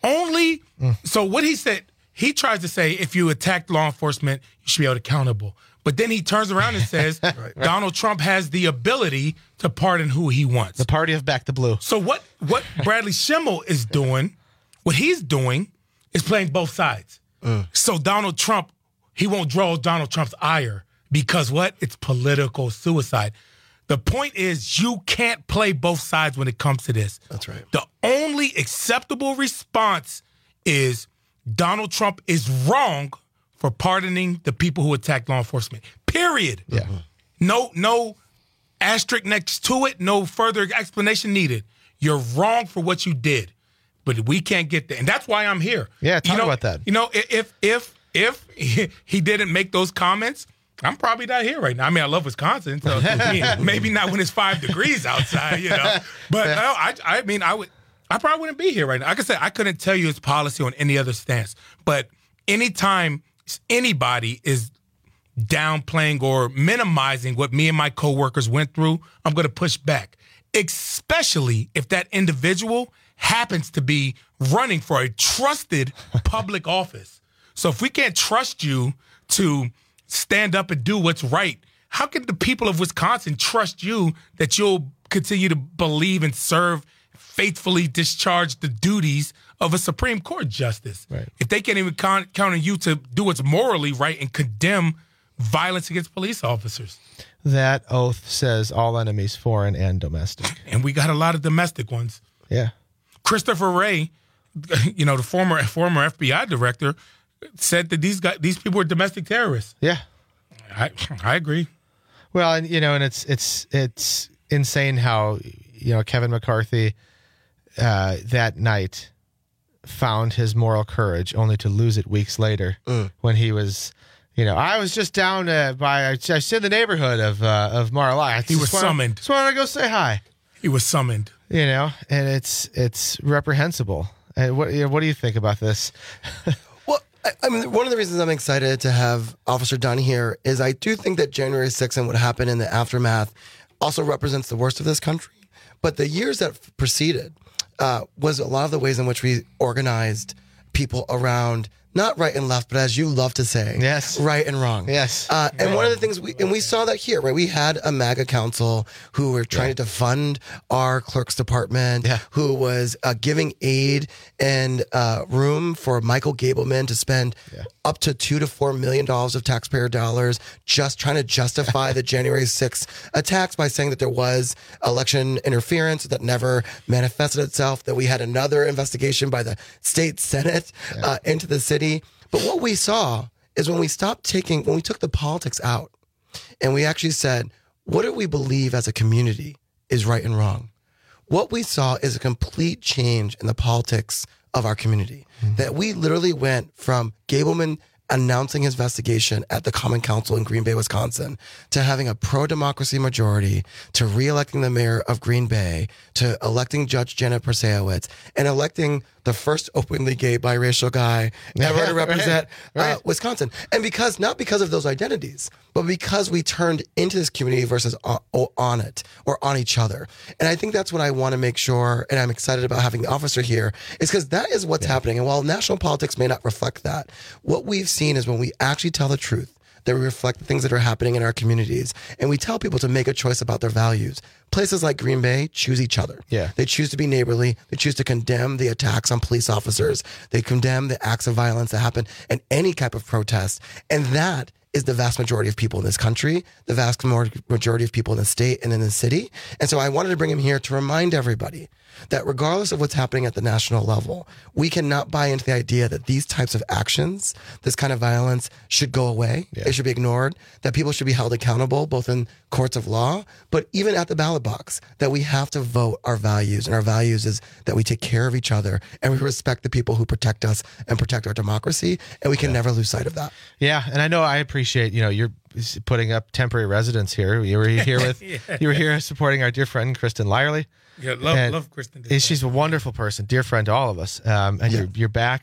Speaker 15: So what he said, he tries to say if you attack law enforcement, you should be held accountable. But then he turns around and says right. Donald Trump has the ability to pardon who he wants.
Speaker 13: The party of back the blue.
Speaker 15: So what Bradley Schimmel is doing, what he's doing is playing both sides. So Donald Trump, he won't draw Donald Trump's ire because what? It's political suicide. The point is you can't play both sides when it comes to this.
Speaker 13: That's right.
Speaker 15: The only acceptable response is Donald Trump is wrong for pardoning the people who attacked law enforcement. Period.
Speaker 13: Yeah.
Speaker 15: No asterisk next to it. No further explanation needed. You're wrong for what you did, but we can't get there, and that's why I'm here.
Speaker 13: Yeah, talk about that.
Speaker 15: You know, if he didn't make those comments, I'm probably not here right now. I mean, I love Wisconsin, so maybe not when it's 5 degrees outside, you know. But I probably wouldn't be here right now. Like I said, I couldn't tell you his policy on any other stance. But anytime anybody is downplaying or minimizing what me and my coworkers went through, I'm going to push back, especially if that individual happens to be running for a trusted public office. So if we can't trust you to stand up and do what's right. How can the people of Wisconsin trust you that you'll continue to believe and serve, faithfully discharge the duties of a Supreme Court justice?
Speaker 13: Right.
Speaker 15: If they can't even count on you to do what's morally right and condemn violence against police officers.
Speaker 13: That oath says all enemies, foreign and domestic.
Speaker 15: And we got a lot of domestic ones.
Speaker 13: Yeah.
Speaker 15: Christopher Wray, the former FBI director, said that these people are domestic terrorists.
Speaker 13: Yeah.
Speaker 15: I agree.
Speaker 13: Well, and and it's insane how Kevin McCarthy that night found his moral courage only to lose it weeks later when he was, I was just down I was in the neighborhood of Mar-a-Lago.
Speaker 15: He was summoned.
Speaker 13: Just wanted to go say hi.
Speaker 15: He was summoned.
Speaker 13: And it's reprehensible. And what do you think about this?
Speaker 14: Well, I mean, one of the reasons I'm excited to have Officer Dunn here is I do think that January 6th and what happened in the aftermath also represents the worst of this country. But the years that preceded was a lot of the ways in which we organized people around not right and left, but as you love to say,
Speaker 13: yes,
Speaker 14: right and wrong.
Speaker 13: Yes.
Speaker 14: And one of the things we saw that here, right? We had a MAGA council who were trying to fund our clerk's department, who was giving aid and room for Michael Gableman to spend up to $2 to $4 million of taxpayer dollars just trying to justify the January 6th attacks by saying that there was election interference that never manifested itself, that we had another investigation by the state Senate into the city. But what we saw is when we took the politics out and we actually said, what do we believe as a community is right and wrong? What we saw is a complete change in the politics of our community. That we literally went from Gableman announcing his investigation at the Common Council in Green Bay, Wisconsin, to having a pro-democracy majority, to re-electing the mayor of Green Bay, to electing Judge Janet Prasewicz, and electing the first openly gay biracial guy ever to represent Wisconsin. And not because of those identities, but because we turned into this community versus on it or on each other. And I think that's what I want to make sure, and I'm excited about having the officer here, is because that is what's happening. And while national politics may not reflect that, what we've seen is when we actually tell the truth, that we reflect the things that are happening in our communities, and we tell people to make a choice about their values. Places like Green Bay choose each other.
Speaker 13: Yeah.
Speaker 14: They choose to be neighborly. They choose to condemn the attacks on police officers. They condemn the acts of violence that happen in any type of protest. And that is the vast majority of people in this country, the vast majority of people in the state and in the city. And so I wanted to bring him here to remind everybody that regardless of what's happening at the national level, we cannot buy into the idea that these types of actions, this kind of violence, should go away. It should be ignored, that people should be held accountable, both in courts of law, but even at the ballot box, that we have to vote our values. And our values is that we take care of each other and we respect the people who protect us and protect our democracy. And we can never lose sight of that.
Speaker 13: Yeah. And I know I appreciate, you're putting up temporary residence here. You were here with, you were here supporting our dear friend, Kristen Lyerly.
Speaker 15: Yeah, love Kristen.
Speaker 13: She's a wonderful person, dear friend to all of us. And you're back,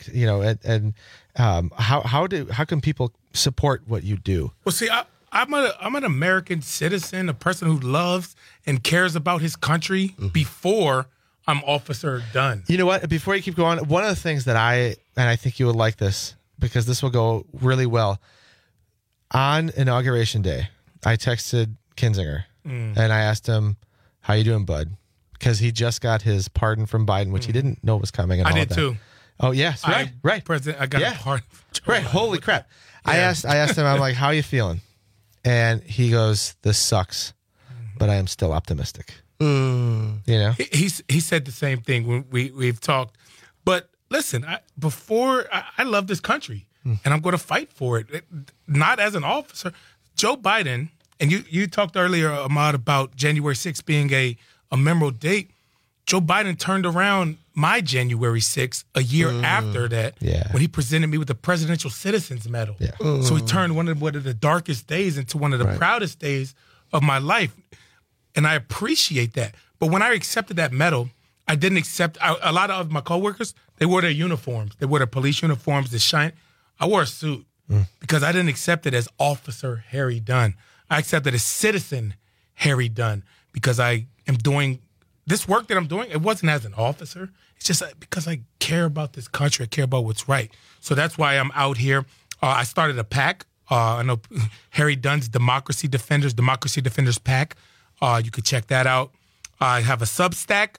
Speaker 13: how can people support what you do?
Speaker 15: Well, see, I'm an American citizen, a person who loves and cares about his country before I'm Officer Dunn.
Speaker 13: You know what? Before you keep going, one of the things that I think you would like this, because this will go really well. On Inauguration Day, I texted Kinzinger and I asked him, "How you doing, bud?" Because he just got his pardon from Biden, which he didn't know was coming. And
Speaker 15: I
Speaker 13: all
Speaker 15: did
Speaker 13: that.
Speaker 15: too.
Speaker 13: Oh yes, right.
Speaker 15: President, I got a pardon.
Speaker 13: Right. Holy crap! Yeah. I asked him. I'm like, "How are you feeling?" And he goes, "This sucks, but I am still optimistic."
Speaker 15: He said the same thing when we've talked. But listen, I love this country, and I'm going to fight for it. Not as an officer. Joe Biden, and you talked earlier, Ahmad, about January 6th being a memorable date. Joe Biden turned around my January 6th a year after that when he presented me with the Presidential Citizens Medal. Yeah. So he turned one of the darkest days into one of the proudest days of my life. And I appreciate that. But when I accepted that medal, I didn't accept a lot of my coworkers, they wore their uniforms. They wore their police uniforms that shine. I wore a suit because I didn't accept it as Officer Harry Dunn. I accepted as Citizen Harry Dunn because I am doing this work that I'm doing. It wasn't as an officer. It's just because I care about this country. I care about what's right. So that's why I'm out here. I started a PAC I know Harry Dunn's Democracy Defenders Pack. You could check that out. I have a Substack.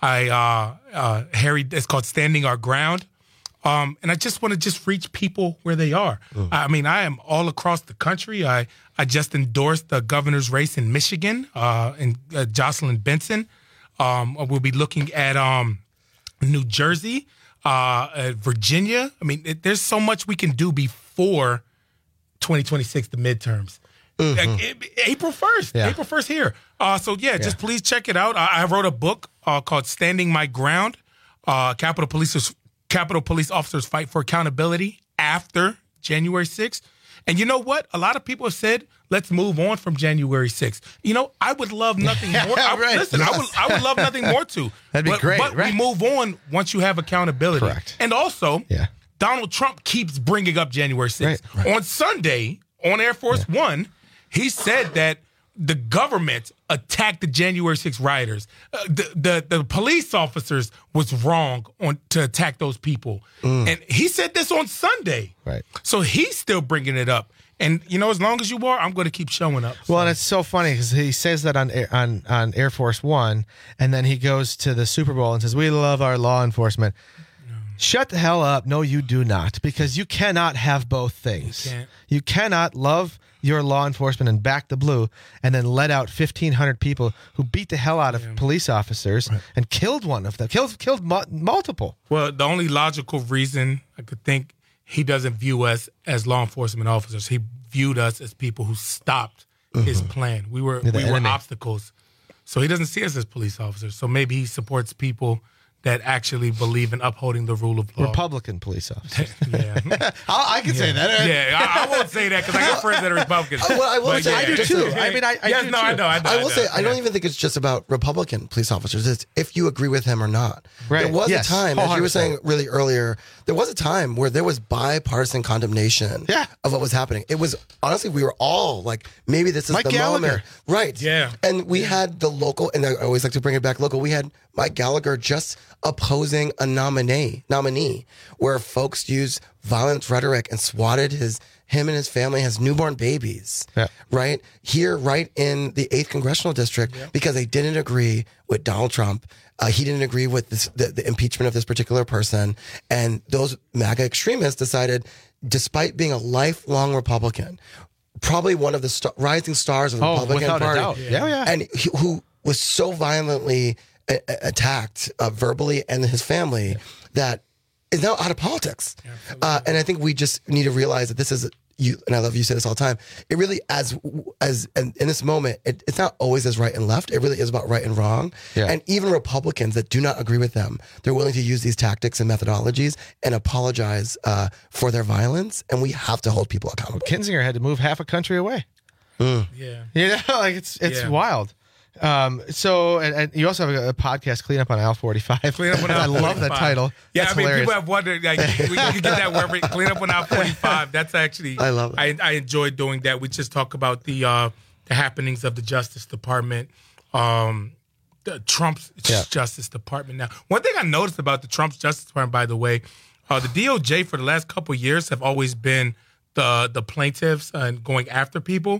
Speaker 15: It's called Standing Our Ground. And I just want to reach people where they are. I mean, I am all across the country. I just endorsed the governor's race in Michigan, in Jocelyn Benson. We'll be looking at New Jersey, Virginia. I mean, there's so much we can do before 2026, the midterms. April 1st. Yeah. April 1st here. Just please check it out. I wrote a book called Standing My Ground, Capitol Police Officers Fight for Accountability After January 6th. And you know what? A lot of people have said, let's move on from January 6th. You know, I would love nothing more. I would love nothing more to.
Speaker 13: That'd be great.
Speaker 15: But we move on once you have accountability.
Speaker 13: Correct.
Speaker 15: And also, Donald Trump keeps bringing up January 6th. Right. On Sunday, on Air Force One, he said that the government attacked the January 6th rioters. The police officers was wrong to attack those people. And he said this on Sunday.
Speaker 13: Right.
Speaker 15: So he's still bringing it up. And, you know, as long as you are, I'm going to keep showing up.
Speaker 13: Well, and it's so funny because he says that on Air Force One, and then he goes to the Super Bowl and says, we love our law enforcement. Shut the hell up. No, you do not, because you cannot have both things. You cannot love your law enforcement and back the blue and then let out 1,500 people who beat the hell out of police officers and killed one of them, killed multiple.
Speaker 15: Well, the only logical reason I could think he doesn't view us as law enforcement officers. He viewed us as people who stopped his plan. We were obstacles. So he doesn't see us as police officers. So maybe he supports people that actually believe in upholding the rule of law.
Speaker 13: Republican police officers.
Speaker 14: I can say that.
Speaker 15: Yeah, I won't say that because I got friends that are Republicans.
Speaker 14: Well, I will say
Speaker 13: I do too. I mean, I do too.
Speaker 15: I know.
Speaker 14: I will say, I don't even think it's just about Republican police officers. It's if you agree with him or not.
Speaker 13: Right.
Speaker 14: There was a time, as you were saying really earlier, there was a time where there was bipartisan condemnation of what was happening. It was, honestly, we were all like, maybe this is
Speaker 13: Mike
Speaker 14: the
Speaker 13: Gallagher.
Speaker 14: moment. Right.
Speaker 15: Yeah.
Speaker 14: And we had the local, and I always like to bring it back local, we had Mike Gallagher just opposing a nominee where folks used violent rhetoric and swatted him and his family, his newborn babies, right here, right in the 8th Congressional District, because they didn't agree with Donald Trump. He didn't agree with the impeachment of this particular person. And those MAGA extremists decided, despite being a lifelong Republican, probably one of the rising stars of the Republican Party, and who was so violently attacked verbally and his family that is now out of politics. And I think we just need to realize that this is, you, and I love you say this all the time, it really, as in this moment, it's not always as right and left. It really is about right and wrong. And even Republicans that do not agree with them, they're willing to use these tactics and methodologies and apologize for their violence. And we have to hold people accountable.
Speaker 13: Kinzinger had to move half a country away. You know, like it's wild. So, and you also have a podcast, Clean Up on Aisle 45.
Speaker 15: Clean Up on Aisle 45.
Speaker 13: I love that title.
Speaker 15: Yeah,
Speaker 13: That's
Speaker 15: I mean,
Speaker 13: hilarious.
Speaker 15: people have wondered, like, we can get that wherever. Clean Up on Aisle 45. That's actually,
Speaker 14: I love it.
Speaker 15: I enjoy doing that. We just talk about the happenings of the Justice Department, Trump's Justice Department. Now, one thing I noticed about the Trump's Justice Department, by the way, the DOJ for the last couple of years have always been the plaintiffs and going after people.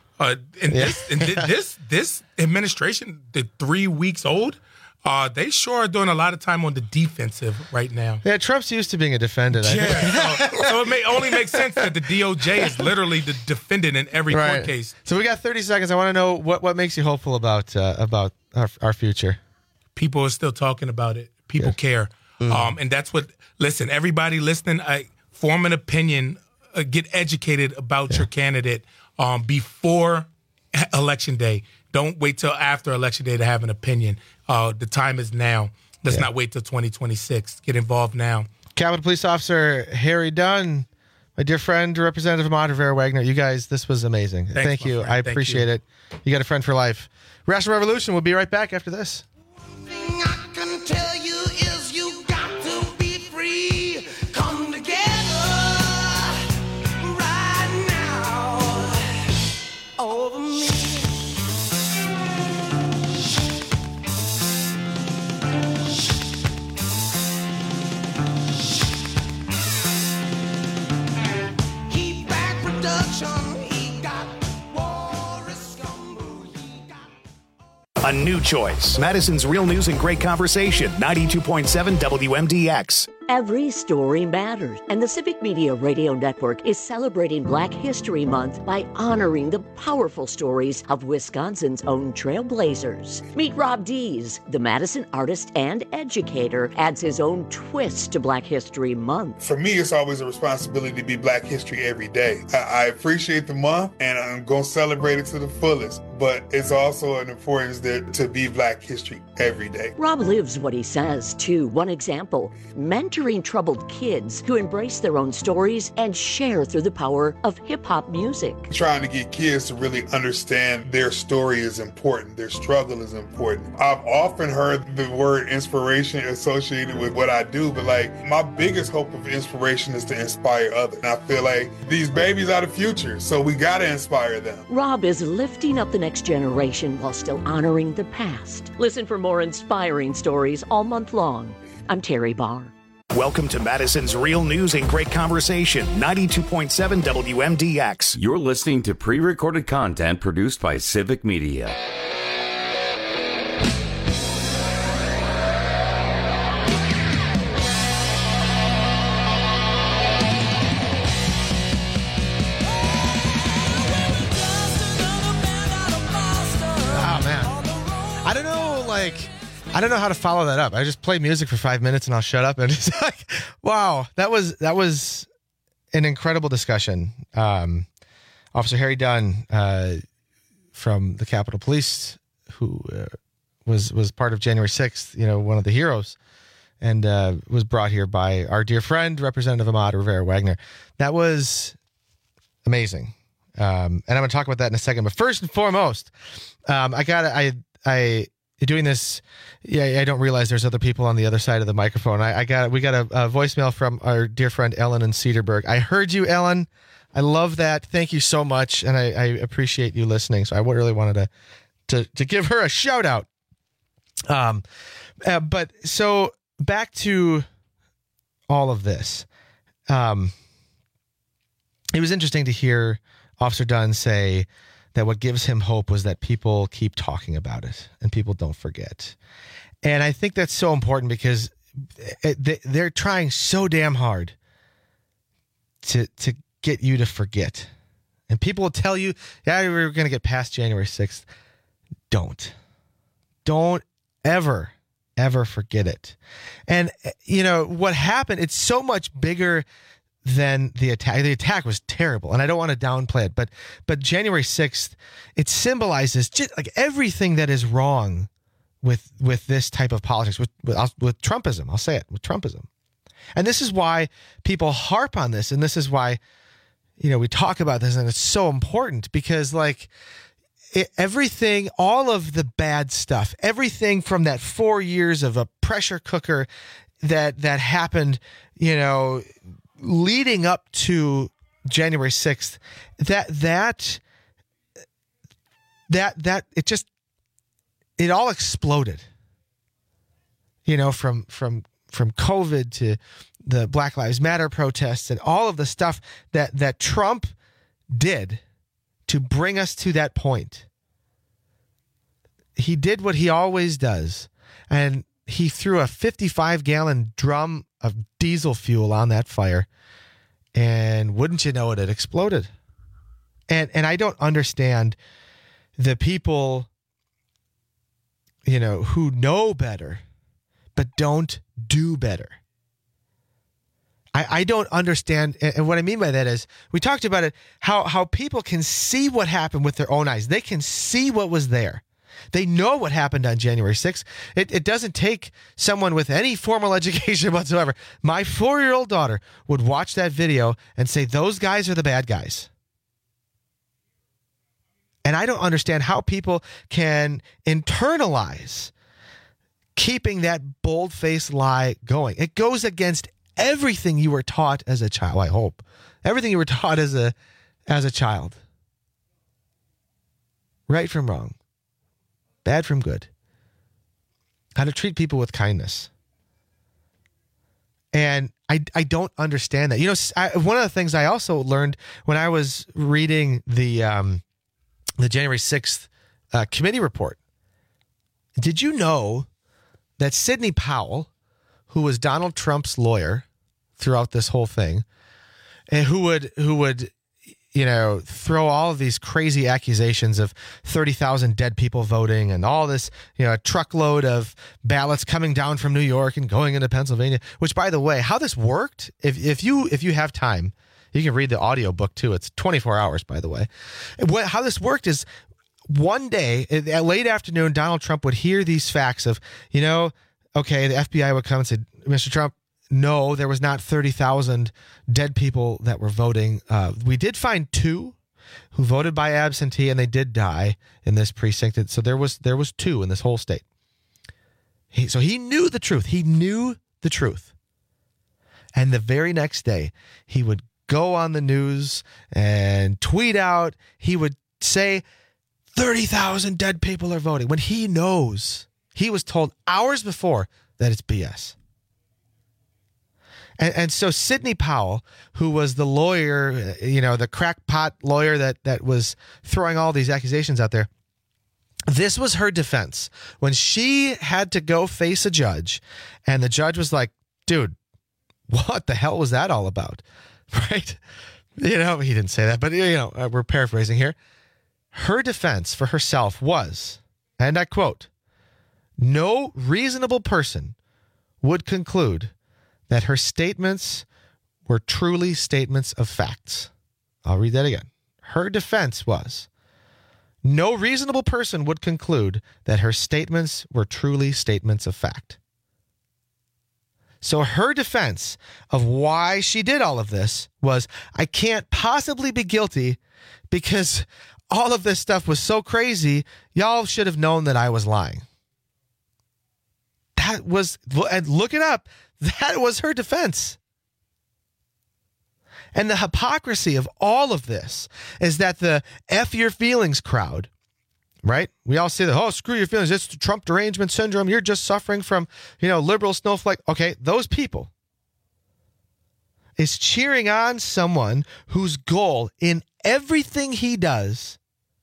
Speaker 15: This administration, the 3 weeks old, they sure are doing a lot of time on the defensive right now.
Speaker 13: Yeah, Trump's used to being a defendant.
Speaker 15: So it only makes sense that the DOJ is literally the defendant in every court case.
Speaker 13: So we got 30 seconds. I want to know what makes you hopeful about our future.
Speaker 15: People are still talking about it. People care. And that's what, listen, everybody listening, form an opinion, get educated about your candidate before Election Day. Don't wait till after Election Day to have an opinion. The time is now. Let's not wait till 2026. Get involved now.
Speaker 13: Capitol Police Officer Harry Dunn, my dear friend, Representative Ahmad Rivera-Wagner. You guys, this was amazing. Thank you. I appreciate it. You got a friend for life. Rational Revolution. We'll be right back after this.
Speaker 1: A new choice. Madison's Real News and Great Conversation, 92.7 WMDX.
Speaker 4: Every story matters, and the Civic Media Radio Network is celebrating Black History Month by honoring the powerful stories of Wisconsin's own trailblazers. Meet Rob Dees, the Madison artist and educator, adds his own twist to Black History Month.
Speaker 5: For me, it's always a responsibility to be Black History every day. I appreciate the month, and I'm going to celebrate it to the fullest, but it's also an importance to be Black History every day.
Speaker 4: Rob lives what he says, too. One example, mentoring troubled kids to embrace their own stories and share through the power of hip-hop music.
Speaker 5: Trying to get kids to really understand their story is important, their struggle is important. I've often heard the word inspiration associated with what I do, but my biggest hope of inspiration is to inspire others. And I feel like these babies are the future, so we got to inspire them.
Speaker 4: Rob is lifting up the next generation while still honoring the past. Listen for more inspiring stories all month long. I'm Terry Barr.
Speaker 1: Welcome to Madison's Real News and Great Conversation, 92.7 WMDX.
Speaker 12: You're listening to pre-recorded content produced by Civic Media.
Speaker 13: Oh, man. I don't know how to follow that up. I just play music for 5 minutes and I'll shut up. And it's like, wow, that was an incredible discussion. Officer Harry Dunn from the Capitol Police, who was part of January 6th, one of the heroes, and was brought here by our dear friend, Representative Ahmad Rivera-Wagner. That was amazing. And I'm going to talk about that in a second. But first and foremost, doing this, I don't realize there's other people on the other side of the microphone. We got a voicemail from our dear friend Ellen in Cedarburg. I heard you, Ellen. I love that. Thank you so much, and I appreciate you listening. So I really wanted to give her a shout out. But so back to all of this. It was interesting to hear Officer Dunn say that what gives him hope was that people keep talking about it and people don't forget. And I think that's so important because they're trying so damn hard to get you to forget. And people will tell you, yeah, we're going to get past January 6th. Don't ever forget it. And, what happened, it's so much bigger than the attack. The attack was terrible, and I don't want to downplay it, but January 6th, it symbolizes just like everything that is wrong with this type of politics, with Trumpism. I'll say it, with Trumpism. And this is why people harp on this, and this is why, we talk about this, and it's so important because everything, all of the bad stuff, everything from that 4 years of a pressure cooker that happened, leading up to January 6th, that it all exploded, from COVID to the Black Lives Matter protests and all of the stuff that Trump did to bring us to that point. He did what he always does, and he threw a 55-gallon drum of diesel fuel on that fire, and wouldn't you know it, it exploded. And I don't understand the people, who know better, but don't do better. I don't understand, and what I mean by that is, we talked about it, how people can see what happened with their own eyes. They can see what was there. They know what happened on January 6th. It doesn't take someone with any formal education whatsoever. My 4-year-old daughter would watch that video and say, those guys are the bad guys. And I don't understand how people can internalize keeping that bold-faced lie going. It goes against everything you were taught as a child, I hope. Everything you were taught as a child. Right from wrong. Bad from good. How to treat people with kindness. And I don't understand that. One of the things I also learned when I was reading the January 6th committee report Did you know that Sidney Powell, who was Donald Trump's lawyer throughout this whole thing, and who would throw all of these crazy accusations of 30,000 dead people voting and all this, a truckload of ballots coming down from New York and going into Pennsylvania, which, by the way, how this worked, if you have time, you can read the audio book too. It's 24 hours, by the way. How this worked is one day at late afternoon, Donald Trump would hear these facts of, okay, the FBI would come and say, Mr. Trump, no, there was not 30,000 dead people that were voting. We did find 2 who voted by absentee, and they did die in this precinct. So there was 2 in this whole state. So he knew the truth. He knew the truth. And the very next day, he would go on the news and tweet out. He would say 30,000 dead people are voting when he knows, he was told hours before that it's BS. And so Sidney Powell, who was the lawyer, the crackpot lawyer that was throwing all these accusations out there, this was her defense. When she had to go face a judge, and the judge was like, dude, what the hell was that all about? Right? He didn't say that, but, we're paraphrasing here. Her defense for herself was, and I quote, no reasonable person would conclude that her statements were truly statements of facts. I'll read that again. Her defense was, no reasonable person would conclude that her statements were truly statements of fact. So her defense of why she did all of this was, I can't possibly be guilty because all of this stuff was so crazy, y'all should have known that I was lying. That was, and look it up, that was her defense. And the hypocrisy of all of this is that the F your feelings crowd, right? We all say that, oh, screw your feelings. It's the Trump derangement syndrome. You're just suffering from, liberal snowflake. Okay, those people is cheering on someone whose goal in everything he does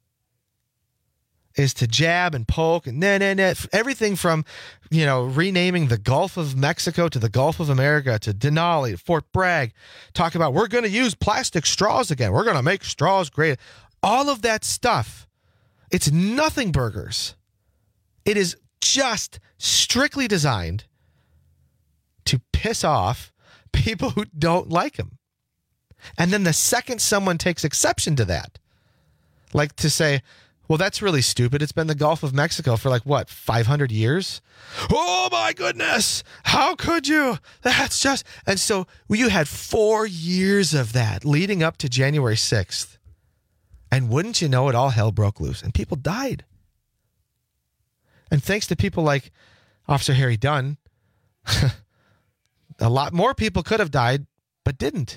Speaker 13: is to jab and poke and everything from, renaming the Gulf of Mexico to the Gulf of America to Denali to Fort Bragg, talk about we're going to use plastic straws again. We're going to make straws great. All of that stuff, it's nothing burgers. It is just strictly designed to piss off people who don't like him. And then the second someone takes exception to that, like to say, well, that's really stupid. It's been the Gulf of Mexico for 500 years? Oh, my goodness. How could you? That's just... And so you had 4 years of that leading up to January 6th. And wouldn't you know it, all hell broke loose. And people died. And thanks to people like Officer Harry Dunn, a lot more people could have died, but didn't.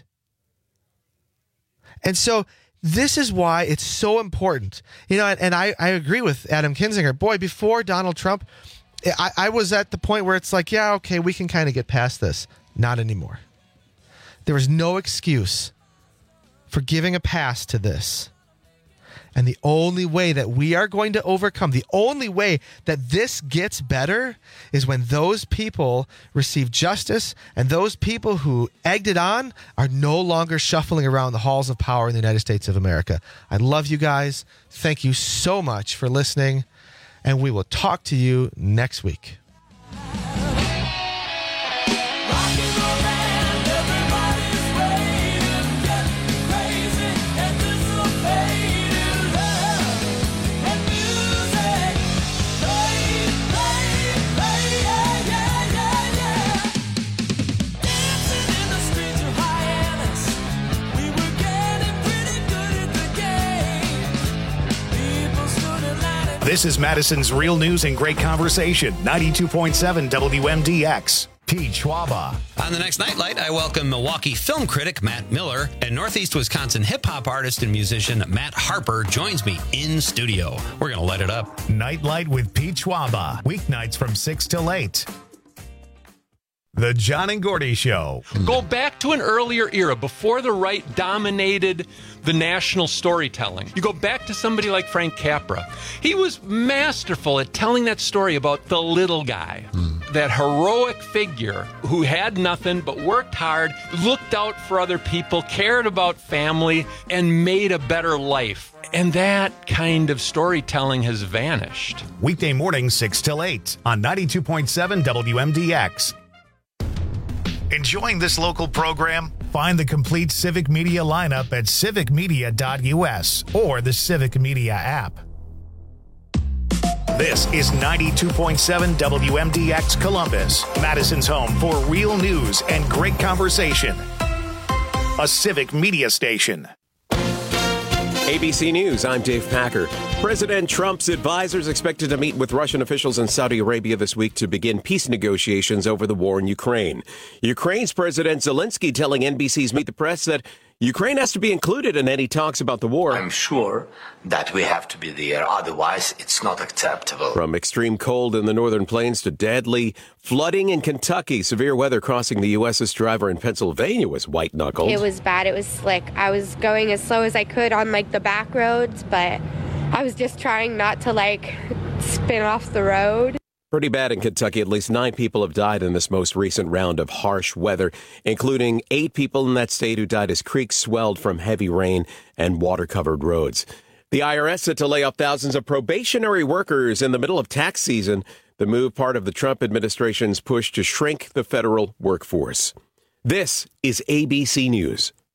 Speaker 13: And so... this is why it's so important. And I agree with Adam Kinzinger. Boy, before Donald Trump, I was at the point where it's like, yeah, okay, we can kind of get past this. Not anymore. There is no excuse for giving a pass to this. And the only way that we are going to overcome, the only way that this gets better is when those people receive justice and those people who egged it on are no longer shuffling around the halls of power in the United States of America. I love you guys. Thank you so much for listening. And we will talk to you next week.
Speaker 1: This is Madison's Real News and Great Conversation, 92.7 WMDX. Pete Schwaba.
Speaker 6: On the next Nightlight, I welcome Milwaukee film critic Matt Miller, and Northeast Wisconsin hip-hop artist and musician Matt Harper joins me in studio. We're going to light it up.
Speaker 1: Nightlight with Pete Schwaba, weeknights from 6 till 8. The John and Gordy Show.
Speaker 7: Go back to an earlier era before the right dominated the national storytelling. You go back to somebody like Frank Capra. He was masterful at telling that story about the little guy, that heroic figure who had nothing but worked hard, looked out for other people, cared about family, and made a better life. And that kind of storytelling has vanished.
Speaker 1: Weekday mornings 6 till 8 on 92.7 WMDX. Enjoying this local program? Find the complete Civic Media lineup at civicmedia.us or the Civic Media app. This is 92.7 WMDX Columbus, Madison's home for real news and great conversation. A Civic Media station.
Speaker 2: ABC News, I'm Dave Packer. President Trump's advisors expected to meet with Russian officials in Saudi Arabia this week to begin peace negotiations over the war in Ukraine. Ukraine's President Zelensky telling NBC's Meet the Press that Ukraine has to be included in any talks about the war.
Speaker 8: I'm sure that we have to be there, otherwise it's not acceptable.
Speaker 2: From extreme cold in the northern plains to deadly flooding in Kentucky, severe weather crossing the U.S. This driver in Pennsylvania was white-knuckled.
Speaker 11: It was bad. It was slick. I was going as slow as I could on the back roads, but I was just trying not to spin off the road.
Speaker 2: Pretty bad in Kentucky. At least 9 people have died in this most recent round of harsh weather, including 8 people in that state who died as creeks swelled from heavy rain and water-covered roads. The IRS set to lay off thousands of probationary workers in the middle of tax season. The move part of the Trump administration's push to shrink the federal workforce. This is ABC News.